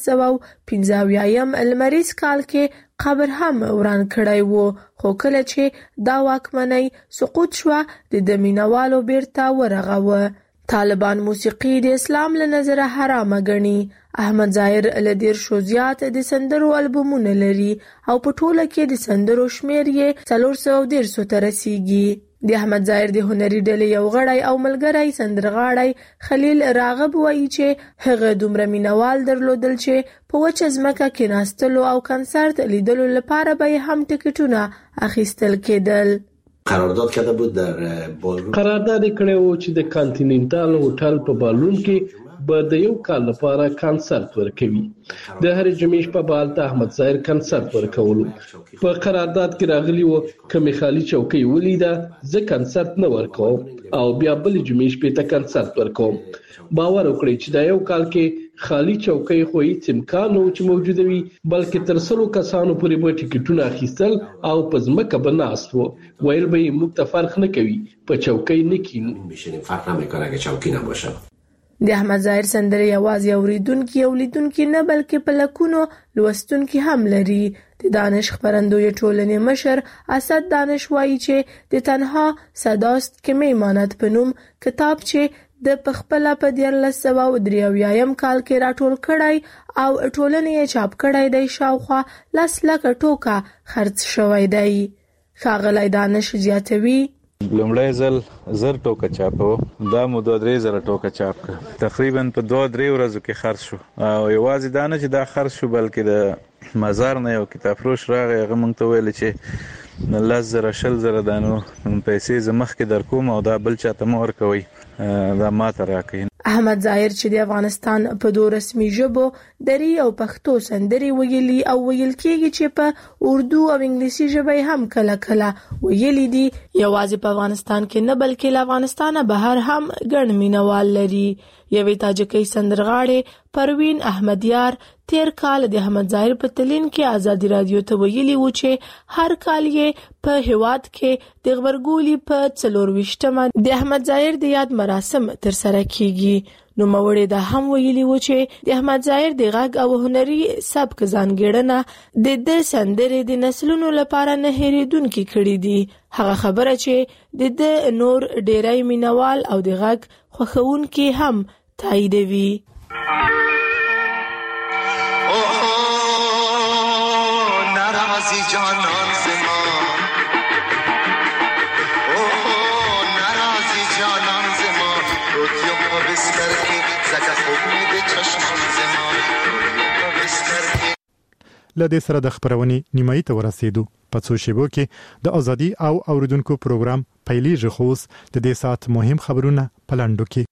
1915 لمریز کال کې قبر هم وران کړی و، خو کله چې دا واکمنۍ سقوط شوه د مینوالو بیرته ورغوه. طالبان موسیقي د اسلام له نظره حرامه ګڼي. احمد ظاهر له 10 زیات د سندرو البومونه لري او په ټوله کې د سندرو شمیر یې 413 ته رسیږي. د احمد ظاهر د هنري ډلې یو غړی او ملګری سندرغاړی خلیل راغب وایي چې هغه دومره مینوال درلودل چې په وچه ځمکه کېناستلو او کنسرت لیدلو لپاره به هم ټکټونه اخیستل کېدل. قرارداد کرده بود در بالرون قرارداد کړی و چې د کانټیننټال هوټل په بالون کې به د یو کال لپاره کنسرت ورکوي. د هر جمعې شپه به هلته احمد ظاهر کنسرت ورکولو. په قرارداد کې راغلی و که خالی چوکۍ ولیده زه کنسرت نه ورکوم او بیا بل جمعې شپې ته کنسرت ورکوم. باور وکړئ چې دا یو کال کې خالی چوکۍ خو هیڅ امکان نه و چې موجوده وي، بلکې تر 100 کسانو پورې به ټکټونه اخیستل او په ځمکه به ناست و. ویل به یې موږ ته فرق نه کوي په چوکۍ نه کینو، فرق نمیکنه که چوکۍ نباشه. د احمد ظاهر سندرې یوازې اوریدونکي او لیدونکي نه بلکې په لکونو لوستونکي هم لري. د دانش خپرندوی ټولنې مشر اسد دانش وایي چې د تنها صداست که میماند په نوم کتاب چې د پخپله په 1983 کال کې راټول کړی او ټولنې یې چاپ کړی دی شاوخوا 10 لکه ټوکه خرڅ شوی دی. ښاغلی دانش زیاتوي لومړی ځل 1000 ټوکه چاپو، دا مو 2-3 ټوکه چاپ کړ، تقریبا په 2-3 ورځو کې خرڅ شو. او یوازې دا نه چې دا خرڅ شو بلکې د مزار نه یو کتاب فروش راغی، هغه موږ ته ویل چې 10,000 دانو پیسې زه مخکې در کوم او دا بل چاته مه ورکوئ، دا ماته راکوئ. احمد ظاهر چې د افغانستان په دوه رسمي ژبو دری او پښتو سندري ویلي او ویل کېږي چې په اردو او انګلیسي ژبه هم کله کله ویلي دي. یوازې په افغانستان کې نه بلکې له افغانستانه بهر هم ګڼ مینوال لري. یوې تاجکۍ سندرغاړې پروین احمدیار تیر کال د احمد ظاهر په تلین کې ازادي رادیو ته ویلي و چې هر کال یې په هیواد کې د غبرګولي په 24مه د احمد ظاهر د یاد مراسم تر سره کیږي. نو موري دا هم ویلي و چې د احمد ظاهر د غږ او هنري سبک ځانګړنه د سندرې د نسلونو لپاره نه هېریدونکې کړې دي. هغه خبره چې د نور ډېری مینوال او د غږ خوښونکي هم تاییدوي. لدې سره د خبرونې نیمایي ته ورسېدو. په څو شیبو کې د ازادي او اوریدونکو پروګرام پیلېږي. خو د دې سات مهم خبرونه پلاندو کې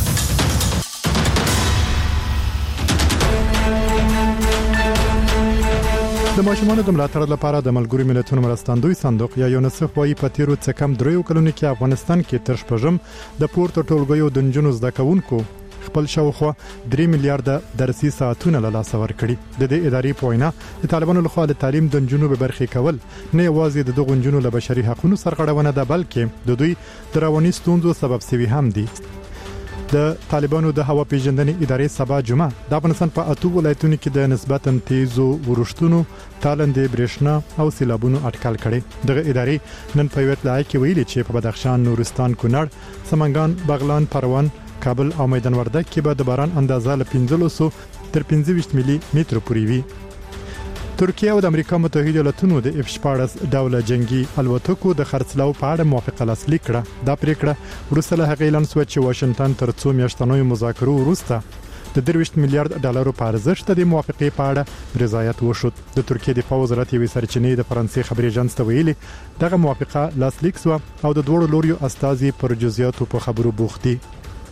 د ماشومانو د ملاتړ لپاره د ملګرو ملتونو مرستندوی صندوق یا یونیسف وايي په تیرو څه کم 3 کلونو کې افغانستان کې تر شپږم د پورته ټولګیو د نجونو زده کوونکو خپل شاوخوا 3 میلیارډ درسي ساعتونه له لاسه ورکړي. د دې ادارې په وینا د طالبانو لخوا د تعلیم د نجونو به برخې کول نه یوازې د دغو نجونو له بشري حقوقو سرغړونه ده بلکې د دوی د رواني ستونزو سبب شوي هم دي. د طالبانو د هوا پیژندنې ادارې سبا جمعه د افغانستان په 8 ولایتونو کې د نسبتاً تیزو ورښتونو تالندې برېښنا او سیلابونو اټکل کړي. دغه ادارې نن په ویټلای کې ویلي چې په بدخشان، نورستان، کونړ، سمنګان، بغلان، پروان، کابل او میدان وردګ کې به د باران اندازه له 1500 تر 25 ملي متر پورې وي. ترکیه او د امریکا متحده ایالاتونو د F-14 ډوله جنگي الوتکو د خرڅلاو په اړه موافقه لاسلیک کړه. دا پریکړه وروسته له هغې اعلان شوه چې واشنگټن تر څو میاشتنو مذاکرو وروسته د 23 میلیارډ ډالرو په ارزښت د موافقې په اړه رضایت وشود. د ترکیه د دفاع وزارت یوې سرچینې د فرانسې خبري اژانس ته ویلي دغه موافقه لاسلیک شوه او د دوه لوريو استازي پر جزئیاتو په خبرو بوخت دي.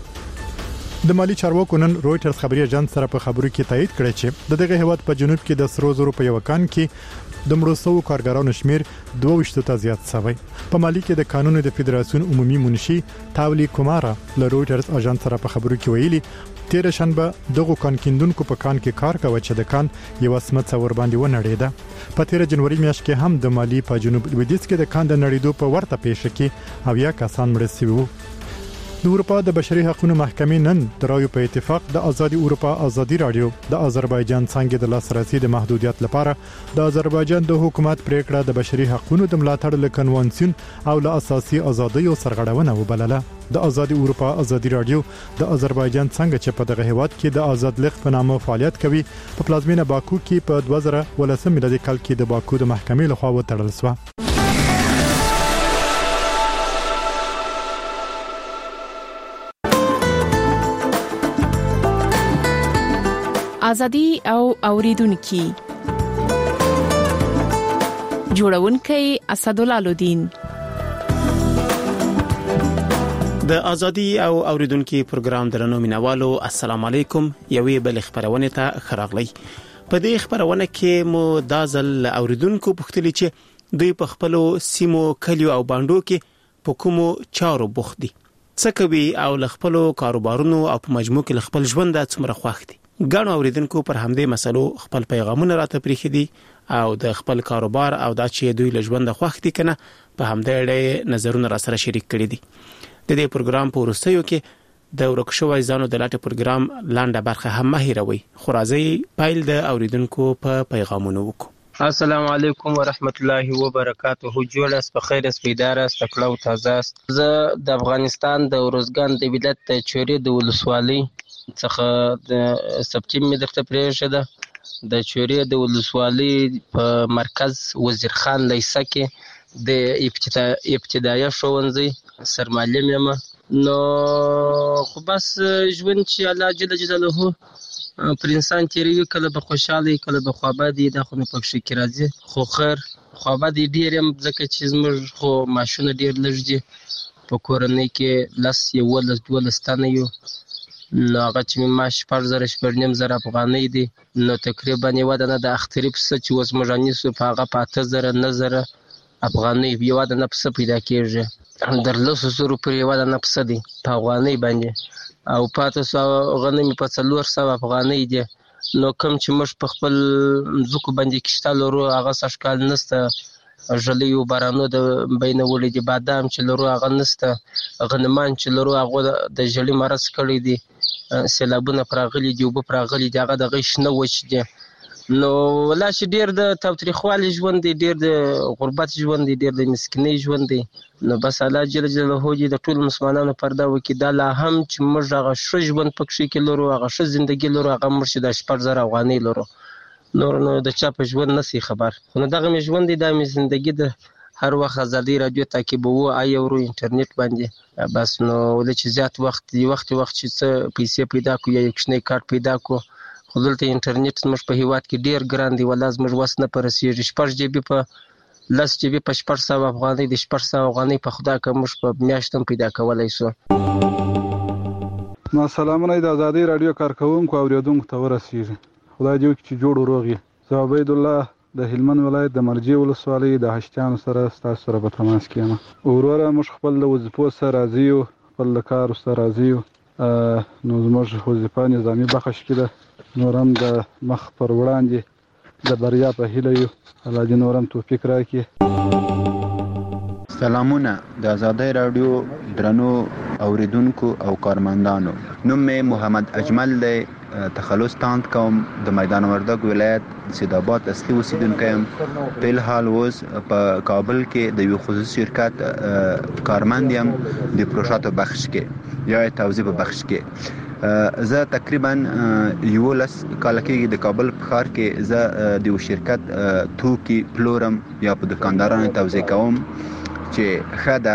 د مالی چارواکو نن رويټرز خبري اژانس سره په خبرو کې تایید کړی چې د دغه هیواد په جنوب کې د سرو زرو په یو کان کې د مړو شوو کارګرانو شمیر 22 ته زیات شوی. په مالی کې د قانون د فدراسیون عمومي منشي تاولی کومارا له رويټرز اژانس سره په خبرو کې ویلي تیر شنبه دغه کان کیندونکو په کان کې کار کاوه چې د کان یو سمت ور باندې ونړیده. په تیر جنوري میاشت کې هم د مالی په جنوب لویدیځ کې د کان د نړیدو په ورته پیښه کې اویا کسان مړ شوي وو. د اروپا د بشري حقوقو محکمې نن درایو په اتفاق د ازادي اروپا ازادي رادیو د آذربایجان څنګه د لاسرسي د محدودیت لپاره د آذربایجان د حکومت پریکړه د بشري حقوقو د ملاتړ له کنوانسیون او له اساسي ازادیو سرغړونه وبلله. د ازادي اروپا ازادي رادیو د آذربایجان څنګه چې په دغه هیواد کې د آزاد لیق په نامه فعالیت کوي په پلازمینه باکو کې په 2013 میلادي کال کې د باکو د محکمې لخوا وتړل شو. ازادي او اوریدونکو جوړونکي اسدالله لودین د ازادي او اوریدونکو پروګرام درنو مینوالو السلام علیکم. یوې بل خبرونه ته خراغلی. په دې خبرونه کې مو دازل اوریدونکو پوښتنه چې دوی په خپل سیمو کلیو او باندو کې په کومو چارو بوخت دي څه کوي او خپل کاروبارونو او په مجموع کې خپل ژوند د څومره خوښ دي. ګڼو اوریدونکو پر همدې مسلو خپل پیغامونه راته پریخي دي او د خپل کاروبار او د چې دوی له ژوند خوښ دي کنه په همدې اړه نظرونه را سره شریک کړي دي. د دې پروګرام په وروستیو کې د ورکشوي ځانو د لاټه پروګرام لاندې برخه هم مهیروي. خو راځي پایل د اوریدونکو په پیغامونو وکړو. السلام علیکم ورحمت الله وبرکاته. جوړ اس په خیر اس پیدار اس تکلو تازه است. زه د افغانستان د روزګان د ولایت د چوري د ولسوالۍ څخه د سبتیم می درته پریښه ده. د چوري د ولسوالۍ په مرکز وزیر خان لیسه کې د ابتدایي ښوونځي سرمعلم یم. نو خو بس ژوند چې الله جل جلاله پر انسان تیروي کله به خوشاله کله به خوابدي دا خو نه پکې کې راځي. خو خیر خوابدي ډیر يم ځکه چې زموږ خو ماشونه ډیر لږ دي په کورنۍ کې 10 12 تنه یو نو هغه چې ما 4,000 افغانۍ دي نو تقریبا یو دانه د اختری پسه چې اوس موږ انیسو په هغه 8,000 افغانۍ یو دانه پسه پیدا کېږي در 200 پورې یو دانه پسه دي په افغانۍ باندې او 500 غنم په 400 افغانۍ دي نو کوم چې موږ په خپل ځکو باندې کشته لرو هغه سشکال نسته ژلې او بارانو د بینه ولې دي بادام چې لرو هغه نسته غنمان چې لرو هغه د ژلې مرز کړی دي سیلابونه پراغلي دي او پراغلي دي هغه د غش نه وچ دي نو ولا چې ډیر د تاوتریخوالي ژوند دی ډیر د غربت ژوند دی ډیر د مسکینۍ ژوند دی نو بس الله جل جلاله دې د ټول مسلمانانو پرده وکړي دا لا هم چې موږ هغه ښه ژوند پکې کې لرو هغه ښه ژوندۍ لرو هغه موږ چې د 4,000 افغانۍ لرو نور نو د چا په ژوند نسی خبر خو دغه مې ژوند دی د ژوندۍ د هر وخت ازادي رادیو تعقیبوو ایورو انټرنیټ باندې بس نو ولې چې زیات وخت چې څه پیسې پیدا کو یا یو کښنی کارت پیدا کو خو دلته انټرنیټ زموږ په هیواد کې ډیر ګران دی ولا زموږ وس نه پرسیږي 4 جی بي په 10 جی بي په 400 افغانۍ د 400 افغانۍ په خدا که موږ په میاشتم پیدا کولای شو ما سلامونه د ازادي رادیو کارکونکو او اوریدونکو ته ورسیږي خدای دې وکړي چې جوړ وروغي زه عبید الله د هلمند ولایت د مرجې ولسوالۍ د هشتیانو سره تاسو سره په تماس کې یم وروره موږ خپل د وظیفو سره راضي یو خپل کار سره راضي یو نو زموږ وظیفه نظامي بخښ کې ده نورم د مخ پر وړاندې د بریا په هیله یو الله دې نورم توفیق راکړي سلامونه د آزادۍ رادیو درنو اوریدونکو او کارمندانو نوم مې محمد اجمل دی تخلص تاند کوم د میدان وردګ ولایت سیدآباد اصلي اوسیدونکی یم په الحال اوس په کابل کې د یو خصوصي شرکت کارمند یم د پروژاتو بخش کې یا توزیع په بخش کې زه تقریبا 11 کال کې د کابل په ښار کې زه د یو شرکت توکي پلورم یا په دکاندارانو توزیع کوم چې خاده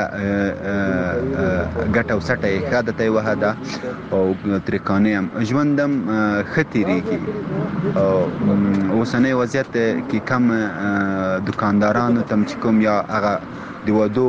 ګټه وسټه خاده ته وهدا او ترکانیم ژوندم خطرېږي او اوسنۍ وضعیت کې کم دکاندارانو تم چې کوم یا هغه د ودو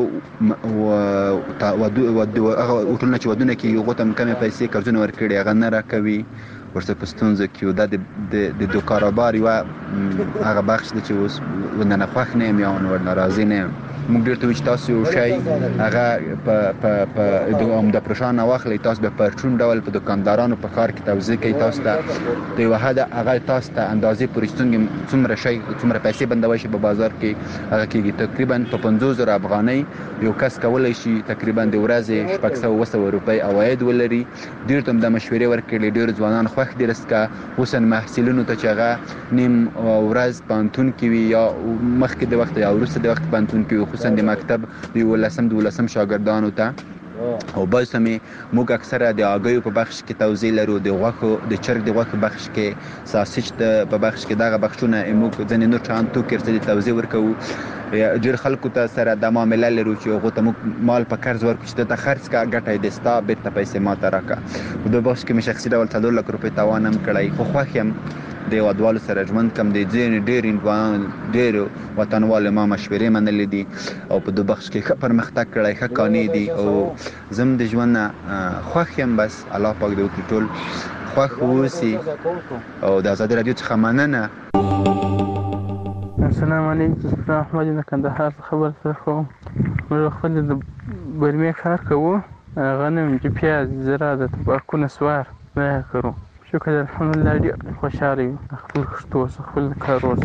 ټولنه چې ودونه کې یو غوتم کمې پیسې قرضونه ورکړي هغه نه راکوي ورته پستونځ کې دا د کاروبار یو هغه بخش چې اوس ونه خوښ نه یم یا ور ناراضي نه یم موږ ډېر ته چې تاسو یو شی هغه په د پروژان واخلئ تاسو به پرچون ډول په دکاندارانو په ښار کې توزیع کوي تاسو ته د یو حد هغه تاسو ته اندازې پورې څومره پیسې بندوي شي په بازار کې هغه کېږي تقریبا په 50,000 افغانۍ یو کس کولی شي تقریبا د ورځې 600 روپۍ عواید ولري ډېر ته د مشورې ورکړي ډېر ځوانان خوښ دي رسکه اوسن محصلینو ته چې هغه نیم ورځ پانتون کې وي یا مخکې د وخت یا وروسته د وخت پانتون کې خصوصا د مکتب د 12 شاګردانو ته او بل سمې موږ اکثره د آګیو په بخش کې توزیع لرو د غوښو د چرګ د غوښو بخش کې ساسج په بخش کې دغه بخشونه موږ ځنې نور چان تو کې د توزیع ورکو ډېر خلکو ته سره د معاملې لرو چې هغه ته موږ مال په قرض ورکړو چې د خرڅ کا ګټه د ستا بیرته پیسې ماته راکا د بخش کې مې شخصي ډول 3 لک روپۍ توانم کړای خو خوښم د وادوالو سره ژوند کم دی ډېر وطنوال ما مشورې منلې دي او په د بخش کې پرمختګ کړای ښه کانې دي او زم د ژوند خوښ یم بس الله پاک دې وکړي ټول خوښ اوسي او د آزادۍ رادیو څخه مننه السلام علیکم احمد د کندهار خبر سره کوم موږ خپل د برمې کار کوو غنم چې پیاز زراعت تباکو نسوار نه کړو شکر الحمدلله ډېر خوشاله یم خپل کښتو خپل کار اوس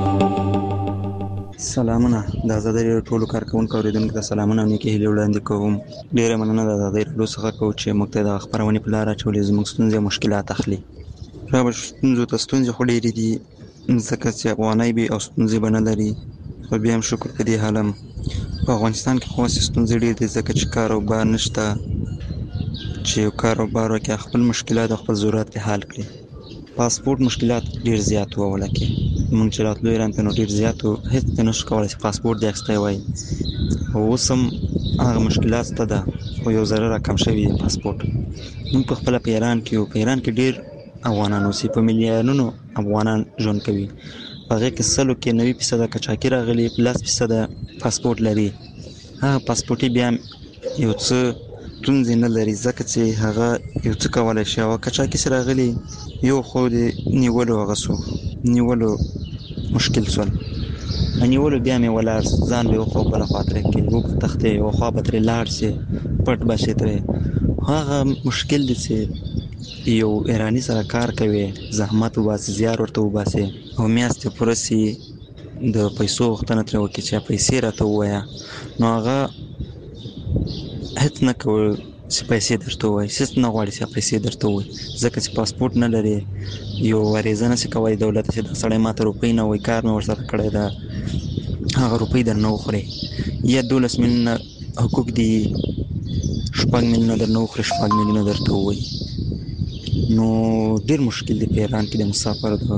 سلامونه د آزادۍ ټولو کارکونکو اوریدونکو ته سلامونه او نیکې هیلې وړاندې کوم ډېره مننه د آزادۍ رادیو څخه کوم چې موږ ته د خبرونې په لاره اچولې زموږ ستونزې مشکلات اخلي را به ستونزو ته ستونزې خو ډېرې دي ځکه چې افغانۍ به او ستونزې به نه لري خو بیا هم شکر په دې حالم په افغانستان کې خو ستونزې ډېرې دي ځکه چې کاروبار نشته چې یو کاروبار وکړي خپل مشکلات او خپل ضرورت یې حل کړي پاسپورت مشکلات ډېر زیات وو ولکه موږ چې راتلو ایران ته نو ډېر زیات وو هېڅ نشو کولی چې پاسپورت دې اخیستی وای اوس هم هغه مشکلات شته ده خو یو ذره راکم شوي دی پاسپورت موږ په خپله په ایران کې یو په ایران کې ډېر افغانان اوسي په میلیونونو افغانان ژوند کوي په هغې کې 100 کې 90% کچاکي راغلي 10% پاسپورت لري هغه پاسپورټي بیا یو څه ستونزې نه لري ځکه چې هغه یو څه کولی شي او که چا کیسې راغلي یو خو د نیولو مشکل شول نیولو بیا مې ولاړ ځان به یو خوا بله خوا ترې کړي وبه تښتې یوه خوا به ترې لاړ شي پټ به شي ترې هغه مشکل دی چې یو ایراني سره کار کوي زحمت وباسي زیار ورته وباسي او میاشتې پوره سي د پیسو غوښتنه ترې وکړي چې پیسې راته ووایه نو هغه هېڅ نه کول چې پیسې درته ووایي هېڅ نه غواړي چې پیسې درته ووایي ځکه چې پاسپورټ نه لري یو عریضه نشي کولی دولت چې دا سړی ماته روپۍ نه وایي کار مې ورسره کړی ده هغه روپۍ در نه وخوري یا 12 میلیونه حقوق دي 6 میلیونه در نه وخوري 6 میلیونه درته ووایي نو ډېر مشکل دی په ایران کې د مسافر د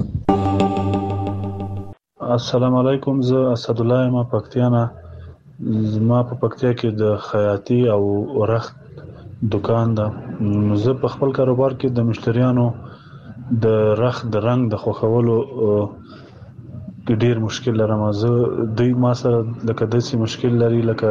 السلام علیکم زه اسدالله یم پکتیا نه زما په پکتیا کې د خیاطي او رخت دکان ده زه په خپل کاروبار کې د مشتریانو د رخت د رنګ د خوښولو ډېر مشکل لرم زه دوی ما سره لکه داسې مشکل لري لکه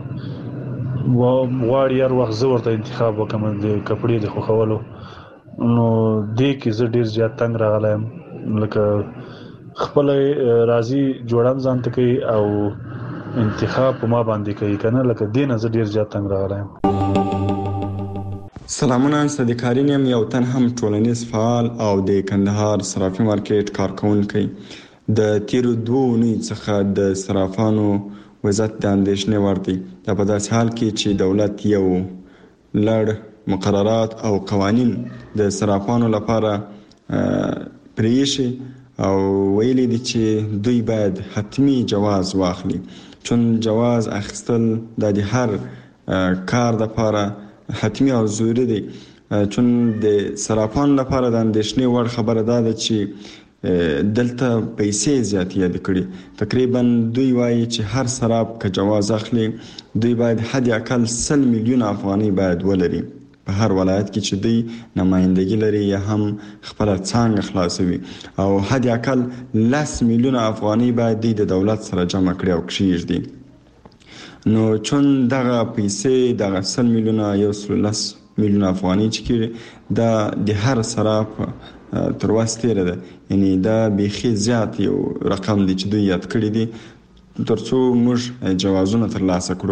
غواړي هر وخت زه ورته انتخاب وکړم د کپړې د خوښولو نو دې کې زه ډېر زیات تنګ راغلی یم لکه خپل راضي جوړم ځان ته کوي او انتخاب په ما باندې کوي کنه لکه دینه زه ډیر زیات تنګ راغلی یم سلامونه صدیقارین یم یو تن هم ټولنیز فعال او د کندهار صرافي مارکیټ کارکونکی د تیرو 2 اونۍ څخه د صرافانو وضعیت د اندېښنې وړ دی دا په داسې حال کې چې دولت یو لړ مقررات او قوانین د صرافانو لپاره پریښي او ویلي دي چې دوی باید حتمی جواز واخلي چون جواز اخیستل د هر کار لپاره حتمی او ضروري دی چون د صرافانو لپاره د اندېښنې وړ خبره ده چې دلته پیسې زیاتې کړي تقریبا دوی وایي چې هر صراف که جواز اخلي دوی باید حد اقل 100 میلیون افغانۍ باید ولري په هر ولایت کې چې دوی نمایندګي لري یا هم خپل څانګه خلاصوي او حد اقل 10 میلیون افغانۍ باید دوی د دولت سره جمع کړي او کښیږدي نو چون دغه پیسې دغه 100 میلیون یا 10 میلیون افغانۍ چې کړي دا د هر صراف تر واسه تیره ده یعنی دا بیخي زیات یو رقم دی چې دوی یاد کړی دي ترڅو موږ جوازونه ترلاسه کړو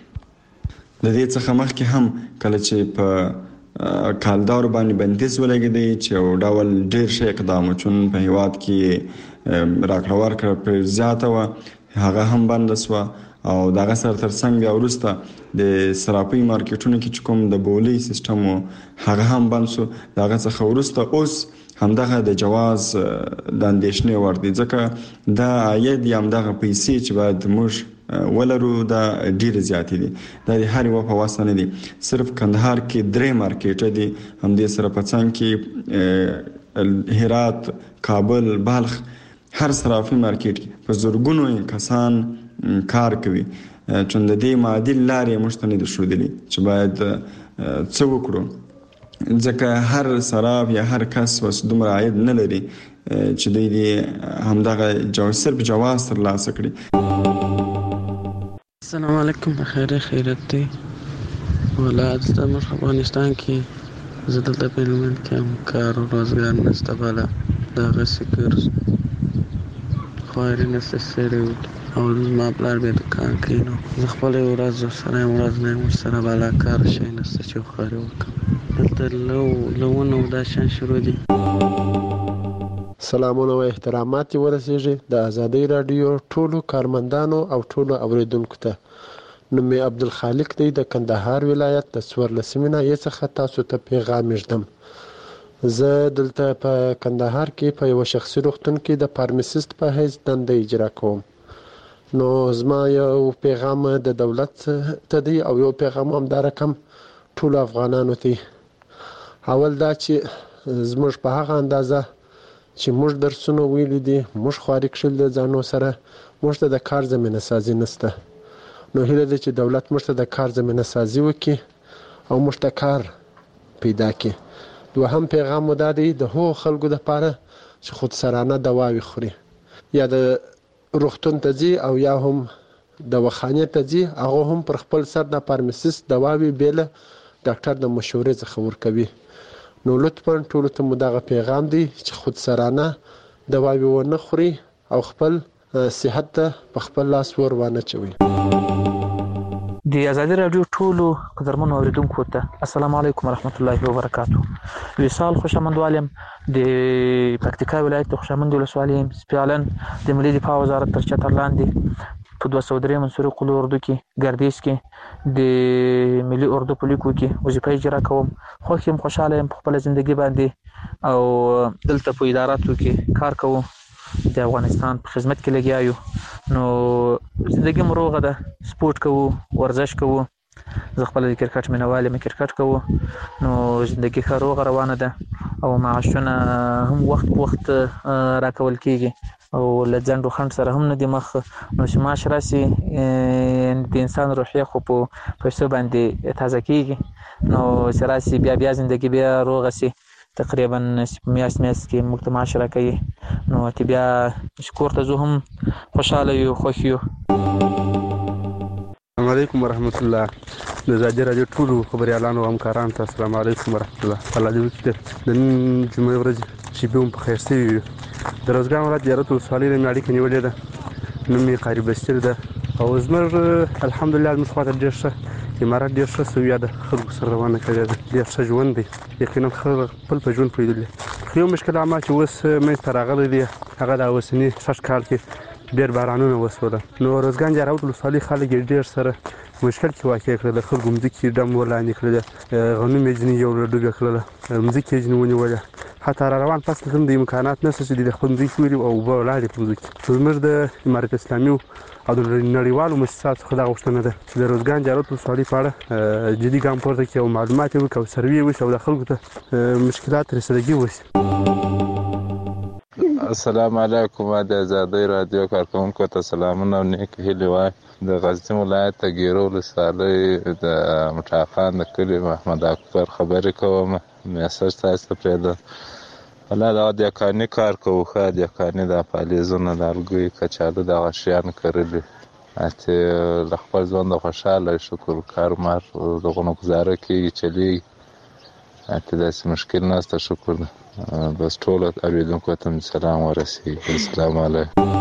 د دې څخه مخکې هم کله چې په کالدار باندې بندیز ولګېدی چې یو ډول ډېر ښه اقدام چون په هیواد کې راکړه ورکړه پرې زیاته وه هغه هم بنده شوه او دغه سره ترڅنګ بیا وروسته د صرافۍ مارکیټونو کې چې کوم د بولۍ سیستم و هغه هم بند شو دغه څخه وروسته اوس همدغه د جواز د اندېښنې وړ دی ځکه دا عاید یا همدغه پیسې چې باید موږ ولرو دا ډیر زیات دي دا د هر یو په واسطه نه دي صرف کندهار کې 3 مارکیټ دي هم د سره پڅنګ کې هرات کابل بلخ هر صرافي مارکیټ په زورګونو کسان کار کوي چون د دې معادل لارې مشتنه د شو دي چې باید څه وکړو ځکه هر صراف یا هر کس وس دومره عاید نه لري چې دوی همدغه جواز ترلاسه کړي السلام علیکم خیرت دی ولادت د افغانستان کې زه دلته په هلمند کې هم کار او روزګار نشته بالا دغه سکر خواري نشته سره او ما پلار به دکان کې نو زه خپل ورځ سره نه سره بالا کار شي نشته چې خواري وکړم دلته لو دا شان شروع دي سلامونه او احترامات ورسیږي د ازادي رادیو ټولو کارمندانو او ټولو اوریدونکو ته نو مې عبدالخالق دی د کندهار ولایت د سورلسمینه یې څخه تاسو ته پیغام ژدم زه دلته په کندهار کې په یو شخصي روغتون کې د فارماسیست په حیث دنده اجرا کوم نو زما یو پیغام د دولت ته دی او یو پیغام هم د رقم ټول افغانانو ته اول دا چې زموږ په هغه اندازه چې موږ درسونه ویلي دي موږ خواري کړل د ځانو سره موږ ته د کار زمينه سازي نشته نو هیله ده چې دولت موږ ته د کار زمينه سازي وکړي او موږ ته کار پیدا کړي دوهم پیغام مو دی د هو خلکو د پاره چې خود سرانه دواوی خوري یا د روغتون ته ځي او یا هم د وخانه ته ځي هغه هم پر خپل سر د فارماسیست دواوی بیل ډاکټر د مشورې څخه ورکوي. نو لطفا ټولو ته مو دغه پیغام دی چې خودسرانه دواوې ونه خوري او خپل صحت ته په خپل لاس ور وانه چوي. د آزادي رادیو ټولو قدرمنو اوریدونکو ته السلام علیکم ورحمت الله وبرکاتو. وصال خوشامندوالم د پکتیکا ولایت د خوشامند ولسوالۍ فعلا د ملي دفاع وزارت تر چتر لاندې په 203 منصوري قلو اردو کې ګردیز کې د ملي اردو په لیکو کې وظیفه اجرا کوم. خوشاله یم په خپل ژوندۍ باندې او دلته په اداراتو کې کار کوم. د افغانستان په خدمت کې لګیا یو. نو ژوندۍ مو روغه ده، سپورت کوو، ورزش کوو. زه خپل د کرکټ مینوال یم، کرکټ کوو. نو ژوندۍ ښه روغه روانه ده او معاشونه هم وخت په وخت راکول کیږي او له ځنډ او خنډ سره هم نه دی مخ. نو چې معاش راسي د انسان روحیه خو په پیسو باندې تازه کیږي. نو چې راسي بیا ژوندۍ بیا روغه سي تقریبا میاشت کې موږ ته معاش راکوي. نو ته بیا شکر ته زه هم خوشاله یو، خوښ یو. السلام علیکم ورحمت الله. د آزادي رادیو ټولو خبريالانو او همکارانو ته السلام علیکم ورحمت الله. الله دې وکړي د نن جمعې ورځ چې به په خیر سي وي. د روزګان ولایت زیارت ولسوالۍ نه اړیکه نیولې ده. نوم یې قاری بستر ده او زموږ الحمدلله زموږ خواته ډېر ښه امارات ډېر ښه سویا ده، خلکو سره روانه کړې ده، ډېر ښه ژوند دی. یقینا خلک خپل په ژوند پوهېدلي. خو یو مشکل عامه چې اوس منځته راغلی دی هغه د اوسني شش کال کې ډېر بارانونه وسوله. نو روزګان زیارت ولسوالۍ خلک یې ډېر سره مشکل کې واقع کړل. د خلکو مځکې ډم ورلاندې کړل، غنم یې ځینې یو ډوبې کړله، مځکې یې ځینې ونیولې. حتی را روان فصل هم د امکانات نشته چې د خپل مځکې ولي او اوبه ولاړې په مځکې. زموږ د امارت اسلامي او د نړیوالو مؤسساتو څخه دا غوښتنه ده چې د روزګان زیارت ولسوالۍ په اړه جدي ګام پورته کړي او معلومات یې وکړي او سروې وشي او د خلکو ته مشکلات رسیدګي وشي. السلام علیکم. د آزادۍ رادیو کارکونکو ته سلامونه او نیک هیلې وای. د غزنی ولایت د ګیرو ولسوالۍ د مټاخان د کلي محمد اکبر خبرې کوم. میسج تاسو ته پرېږدم. ولا دا د یکاني کار کوو، ښه د یکاني د پالیزونه د الګوی کچالو د غشیان کرلي اته له خپل ژوند خوشاله شکر کار مار دغه گزاره کیږي چلیږي اته داسې مشکل نشته. شکر بس ټول اوریدونکو ته سلام ورسیږي. السلام علیکم.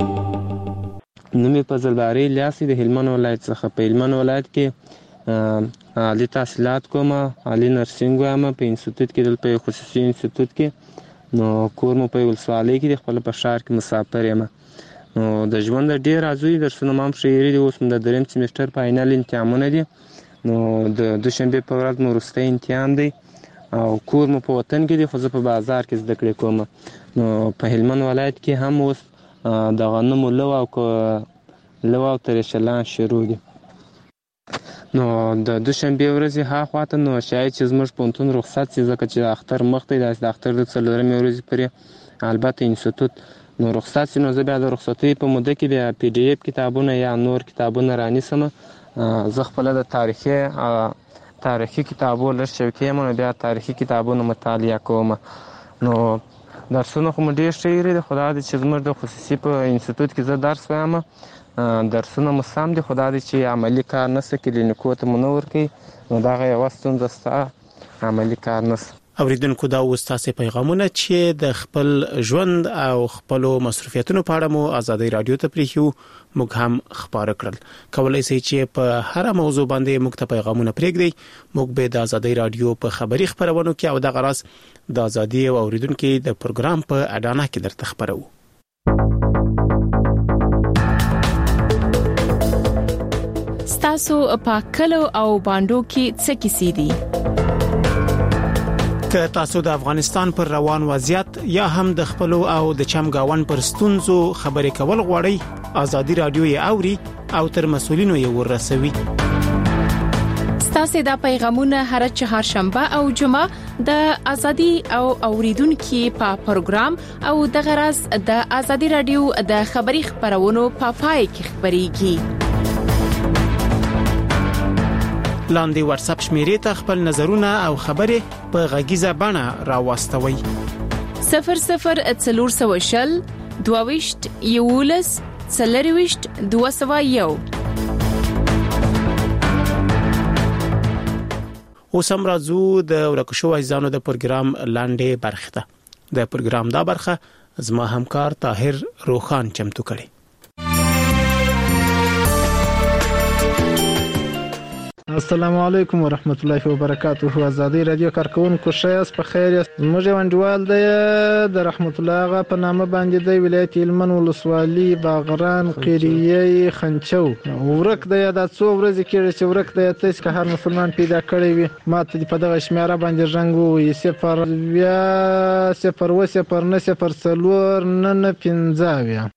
نومي فضل باری الیاسی د هلمند ولایت څخه. په هلمند ولایت کې عالی تحصیلات کوم، عالی نرسنګ وایم په انسټیټیوټ کې، دلته په خصوصي انسټیټیوټ کې. نو کور مو په ولسوالۍ کې د خپل په ښار کې مسافر یم. نو د ژوند ډېر ارزوي درسونه مام شعري دي. اوس د دریم سیمستر فاینل امتحانونه دي. نو د دوشنبه په ورځ مو وروستی امتحان دی او کور مو په وطن کې دی خو زه په بازار کې زده کړې کوم. نو په هلمند ولایت کې هم اوس د غنمو لو او ترشلان شروع دي. نو د دوشنبه ورځې ها خواته نو شاید چې زموږ پونتون رخصت شي ځکه چې اختر مخ ته د اختر د څلورمې ورځې پرې البته انسټیټیوټ نو رخصت شي. نو زه بیا د رخصتۍ په موده کې بیا پی ډي اف کتابونه یا نور کتابونه رانیسم. زه خپل د تاریخي کتابو لږ شوقي یم نو بیا تاریخي کتابونه مطالعه کوم. نو درسونه خو مو ډېر ښه دي. خدا دې چې زموږ د خصوصي په انسټیټیوټ کې زه درس وایم درسونه مو سم دي. خدا دې چې عملي کار نشته کلینیکو ته مو نه ورکوي. نو دغه یوه ستونزه شته، عملي کار نشته. اوریدونکو دا اوس تاسو پیغامونه چې د خپل ژوند او خپل مصرفیتونو په اړه مو آزادۍ رادیو ته پریښو موږ هم خبر کړل. کولای شئ چې په هر موضوع باندې موږ ته پیغامونه پرېږدئ. موږ به د آزادۍ رادیو په خبري خبرونو کې او د غراس د آزادۍ او اوریدونکو د پروګرام په اډانه کې درته خبرو. ستاسو په کلو او باندو کې څه کیسې دي؟ که تاسو د افغانستان پر روان وضعیت یا هم د خپل او د چمګاون پر ستونزو خبرې کول غواړئ، آزادۍ رادیو یې اوري او تر مسولینو یې ورسوي. ستاسو د پیغامونه هر چهارشنبه او جمعه د آزادۍ او اوریدونکو په پروګرام او د غرض د آزادۍ رادیو د خبري خبرونو په پای کې خبريږي. لاندې واتس اپ شمیرې ته خپل نظرونه او خبرې په غږیزه بڼه راوستوي. 0040 22 یولس 40 201. اوس هم راځو د ورکشو عزیزانو د پروګرام لاندې برخه ته د پروګرام دا برخه زما همکار طاهر روخان چمتو کړي. السلام علیکم ورحمت الله وبرکاته. ازادي رادیو کارکونکو شایس په خیر یاست. موږ وندوال د رحمت الله غا په نامه باندې د ولایت هلمند ولسوالي باغران قریه خنچو ورک د یاد څو ورځې کې چې ورک د تاسو که هر مسلمان پیدا کړی وي ماته په دغه شمیره باندې رنګ وي 0 بیا 0 و 0 نه 0 څلور نه 15.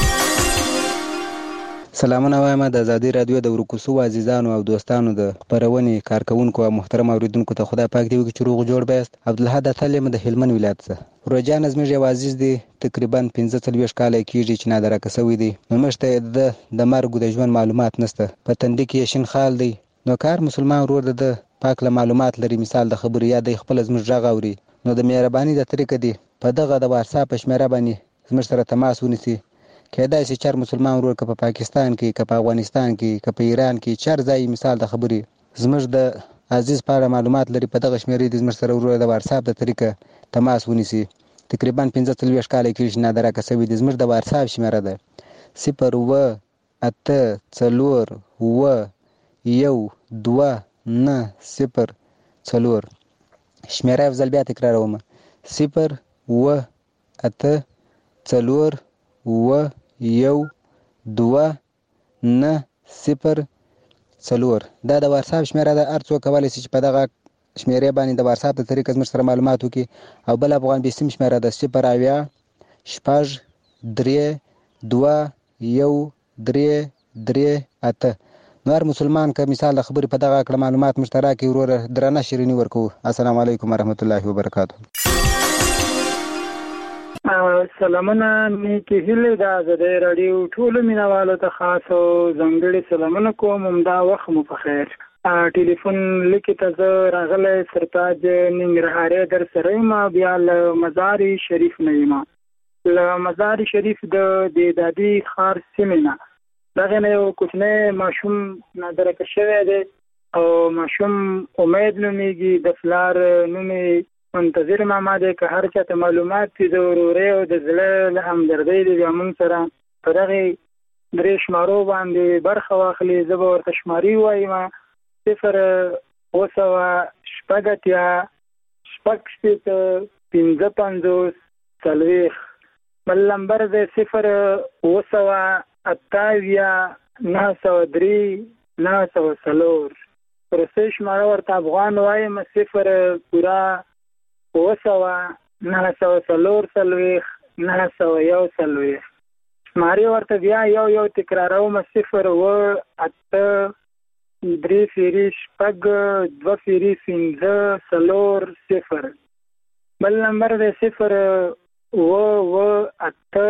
سلامونه وایم د ازادي رادیو د ورکوسو عزیزانو او دوستانو د خبرونې کارکونکو او محترم اوریدونکو ته خدای پاک دی وکړي چې روغ جوړ بیاست. عبدالحد اتل د هلمند ولایت څخه روجان زموږ یو عزیز دی تقریبا 15 کاله کېږي چې نادره کسوي دی. نو موږ ته د مرګ د ژوند معلومات نشته. په تندي کې شین خال دی. نو کار مسلمان ورور د پاک له معلومات لري مثال د خبرو یا د خپل زموږ غږ اوري نو د مهرباني د طریقې دی په دغه د واتساپ شمیره باندې زموږ سره تماس ونیسي. کېدای شي چر مسلمان ورور که په پاکستان کې که په افغانستان کې که په ایران کې چر ځای مثال د خبرې زموږ د عزیز په اړه معلومات لري په دغه شمیرې د زموږ سره ورور د واتساپ د طریقه تماس ونیسي. تقریبا 15 کاله کې نادره کسوي د زموږ د واتساپ شمیره ده 0 و 8 4 و 1 2 9 0 4. شمیره افضل بیا تکراروم 0 و 8 4 و 1 2 9 0 4. دا د واتساپ شمیره ده. هر څوک کولی شي چې په دغه شمیرې باندې د واتساپ د طریقې زموږ سره معلومات وکړي. او بل افغان بیسیم شمیره ده 0 6 3 2 1 3 3 8. نو هر مسلمان که مثال د خبرې په دغه کړه معلومات مشترک وروره درنه شیرینی ورکو. السلام علیکم ورحمت الله وبرکاته. سلامونه نیکی هیله د ازادي رادیو ټولو مینوالو ته خاص او ځانګړي سلامونه کوم. همدا وخت مو په خیر. ټلیفون لیکي ته زه راغلی سرتاج ننګرهاري در سره یم. بیا له مزار شریف نه یم. له مزار شریف د دادي خار سیمې نه دغه نه یو کوچنی ماشوم نادره شوی دی او ماشوم امید نومیږي. د فلار نومې منتظر ماما دی. که هر چاته معلومات دي د ورورۍ او د زړه له همدردۍ دی بیا موږ سره په دغې 3 شمارو باندې برخه واخلي. زه به ورته شماري وایم 0 و 7 6 55 40. بل نمبر دی 0 و 7 903 904. پرسې شماره ورته افغان وایم 0 پورا 904 901. شمارې ورته بیا یو تکراروم 0 و 8 3 6 2 5 4 0. بل نمبر دی 0 و 8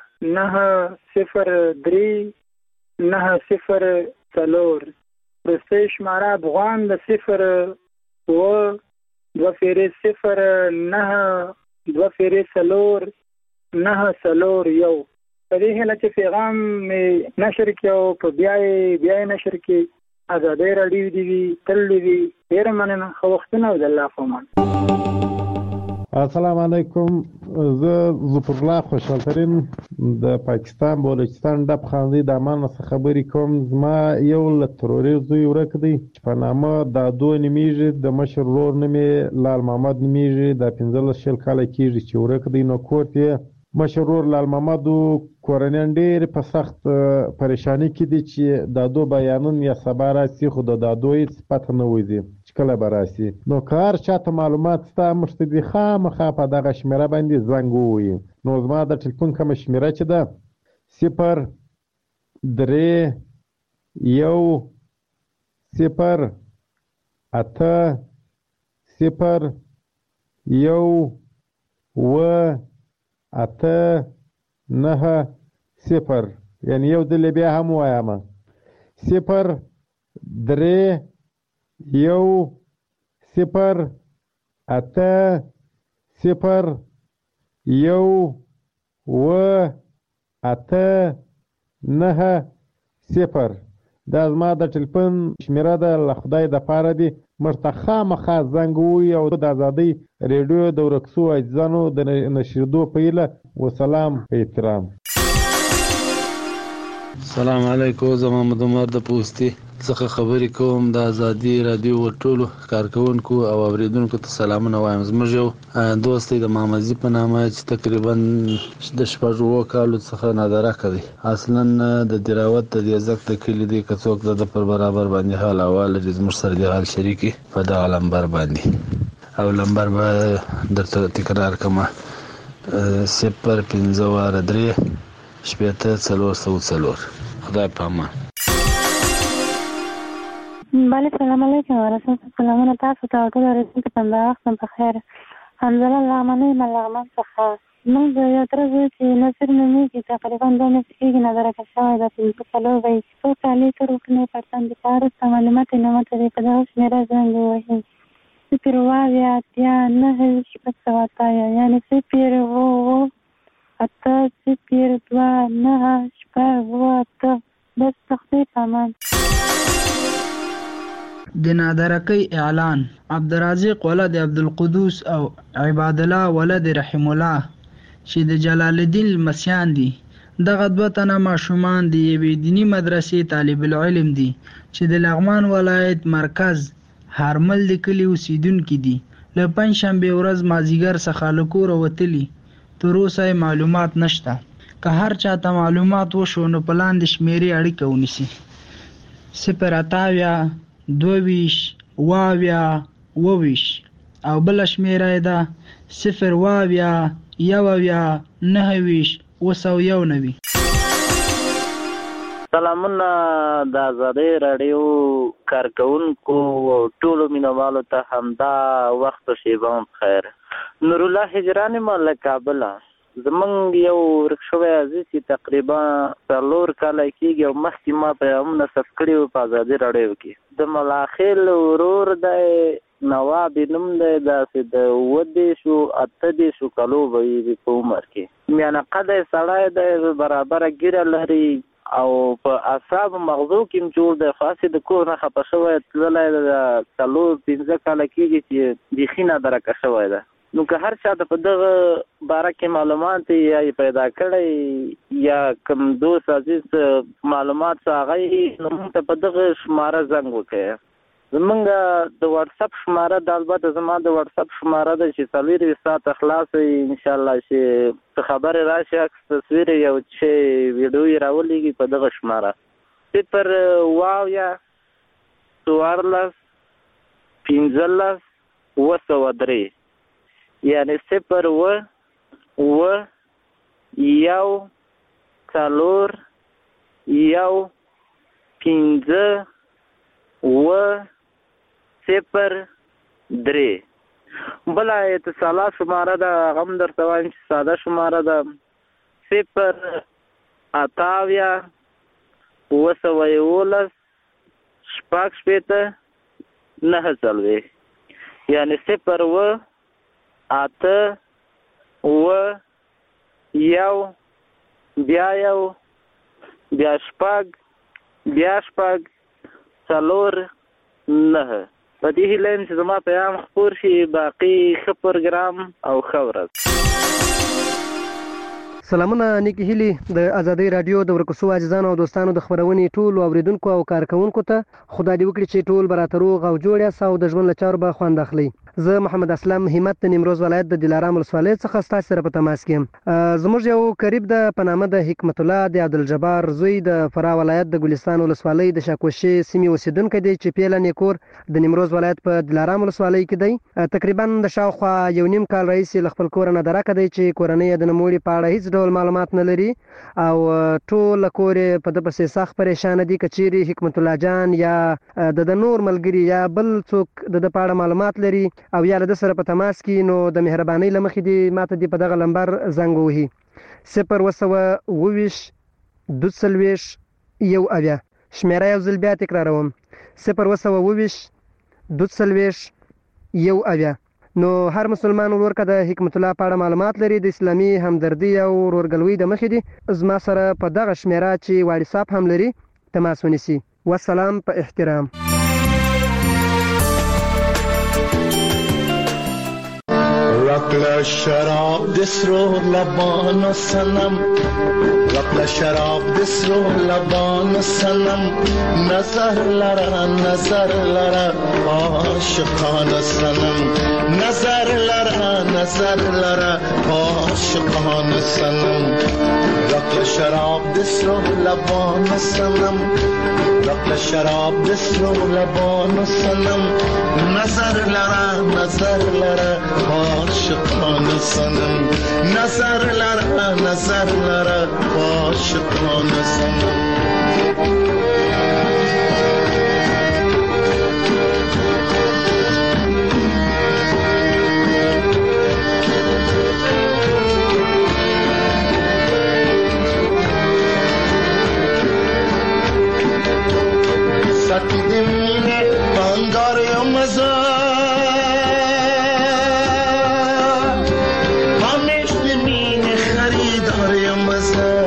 903 904. پرسې شماره افغان د 0 و 2 0 9 2 4 901. په دې هله چې پیغام نشر کړو په بیا نشر کې ازادي رادیو دی تل دی ډیر مننه. خو وختونه د الله په امان. السلام علیکم. زه ظفر الله خوشحالترین د پاکستان بلوچستان ډب خاندي د امان څخه خبرې کوم. زما یو له تروري زوی ورک دی په نامه دادو نومیږي. د مشر ورور نوم لال محمد نومیږي. د 15 کاله کېږي چې ورک دی. نو کور ته مشر ورور لال محمد کورنۍ ډېر په سخت پریشانی کې دي چې دادو بیانون یا سبا راسي خو د دادو هیڅ پته نه وځي چې کله به راسي. نو که هر چاته معلومات ستا موږ ته دي خامخا په دغه شمیره باندې زنګ ووایي. نو زما د ټلیفون کومه شمیره چې ده 0 3 1 0 8 0 1 و 8 9 0. یعنی یو دل بیا هم وایم 0 3 1 0 8 0 1 و 8 9 0. دا زما د ټلیفون شمیره ده. له خدای د پاره دی مرتخا مخا زنګ وي او د ازادۍ ریډیو د ورکسو اجزانو د نشریدو په هیله وسلام په احترام. السلام علیکم. زه محمد عمر د پوستي څخه خبرې کوم. د ازادي رادیو ټولو کارکونکو او اوریدونکو ته سلامونه وایم. زموږ یو دوست د محمدزي په نامه چې تقریبا د 6 کالو څخه نادره کوي. اصلا د دراوت د یزک د کلی دی که څوک د پر برابر باندې حال احوال زموږ سره د حال شریکي په دغه لمبر باندې او لمبر به درته تکرار کومه 050 شپېته 404. خدای په امان. بله سلام علیکم ورحمت سلامونه تاسو ته ټول اوریدونکو ته د وخت په خیر. حمزله لغمنۍ ملغمن څخه موږ د یو تر ځای چې نصر نومیږي تقریبا 2 میاشتې کېږي نظره شوی ده په کلو به څو کالي تر وکنې پرتن د پاره معلومات نه مته دی په دغه شمیره زنګ ووهي 0 8 9 7 یعنی 0 8 0 2 9 7 بس تخفیف امان. د نادرکی اعلان عبدالرازق ولد عبدالقدوس او عباد الله ولد رحم الله چې د جلال الدین المسیان دي. دغه 2 تنه ماشومان دي یوې دینی مدرسې طالب العلم دي چې د لغمان ولایت مرکز هرمل د کلی اوسیدونکي دي. له پنځشنبې ورځ مازیګر څخه له کوره وتلي. تر اوسه معلومات نشته. که هر چاته معلومات وشو نو په لاندې شمیرې اړیکه ونیسي 0 22 22 او بل شمیره ده 0 19 9 سلامونه د ازادۍ رادیو کارکونکو ټولو مینوالو ته همدا وخت شیبه خیر. نور الله هجرانی مال کابل. زمونږ یو ورکشوی عزیز چې تقریبا 4 کاله کېږي او مخکې ما په هم نصب کړي وو په ازادي راډیو کې. د ملاخیل ورور دی نواب نوم دی داسې د 28 کالو به وي په عمر کې. میانه قده سړی دی برابره ګیره لري او په اعصاب مغزو کې جوړ دی. خاصې د کور نه خفه شوی تللی د 4-5 کاله کېږي چې بیخي نادرکه شوی ده. نو که هر چا د په دغه باره کې معلومات یا پیدا کړی یا کوم دوست عزیز معلومات هغه نو موږ ته په دغه شماره زنګ وکړئ. زمونږ د واتساپ شماره د البته زما د واتساپ شماره ده چې 4 ساعت خلاص ان شاء الله چې خبر راشي عکس تصویر یو چې ویډیو راولېږي په دغه شماره 0 یعنی 0 1 4 1 5 0 3. بلا اتصالات شماره ده غم در توان چې ساده شماره ده 0 8 9 9 یعنی 0 8 1 بیا 4 9. په دې هیله چې زما پیغام خپور شي. باقي ښه پروګرام او ښه ورځ. سلامونه نیکی هیلی د ازادۍ رادیو د ورکسو عزیزانو او دوستانو د خبرونې ټول اوریدونکو او کارکونکو ته خدای دې وکړي چې ټول برابر روغ او جوړ یاست او د ژوند له چارو به خوند اخلي. زه محمد اسلام همت د نیمروز ولایت د دلارام ولسوالۍ څخه ستاسو سره په تماس کې یم. زموږ یو قریب د پنامه د حکمت الله د عبدالجبار زوی د فرا ولایت د ګلستان ولسوالۍ د شاکوشي سیمې اوسیدونکی دی چې پیلن کور د نیمروز ولایت په دلارام ولسوالۍ کې دی. تقریبا د شاوخوا 1.5 کال رئیس له خپل کور نه درکه دی چې کورنۍ د نموړي په اړه هیڅ ډول معلومات نه لري او ټول کور په د پسې سخت پریشان دي. کچيري حکمت الله جان یا د نور ملګری یا بل څوک د پاړه معلومات لري او یا له سره په تماس کې نو د مهرباني لمخې دی ماته دی په دغه لمبر زنګ وهي 0 22 1 شمیره یو ځل بیا تکراروم 0 22 1 نو هر مسلمان ورکه د حکمت الله په اړه معلومات لري د اسلامي همدردي او ورورګلوي د مخې دی زما سره په دغه شمیره چې واتساپ هم لري تماس ونیسي. والسلام په احترام. رقل شراب دسرو لبان سنم رقل شراب دسرو لبان سنم نظر لرا عاشقان سنم نظر لرا عاشقان سنم رقل شراب دسرو لبان سنم رقل شراب دسرو لبان سنم نظر لرا عاشقان سنم نظر لرا عاشقان سنم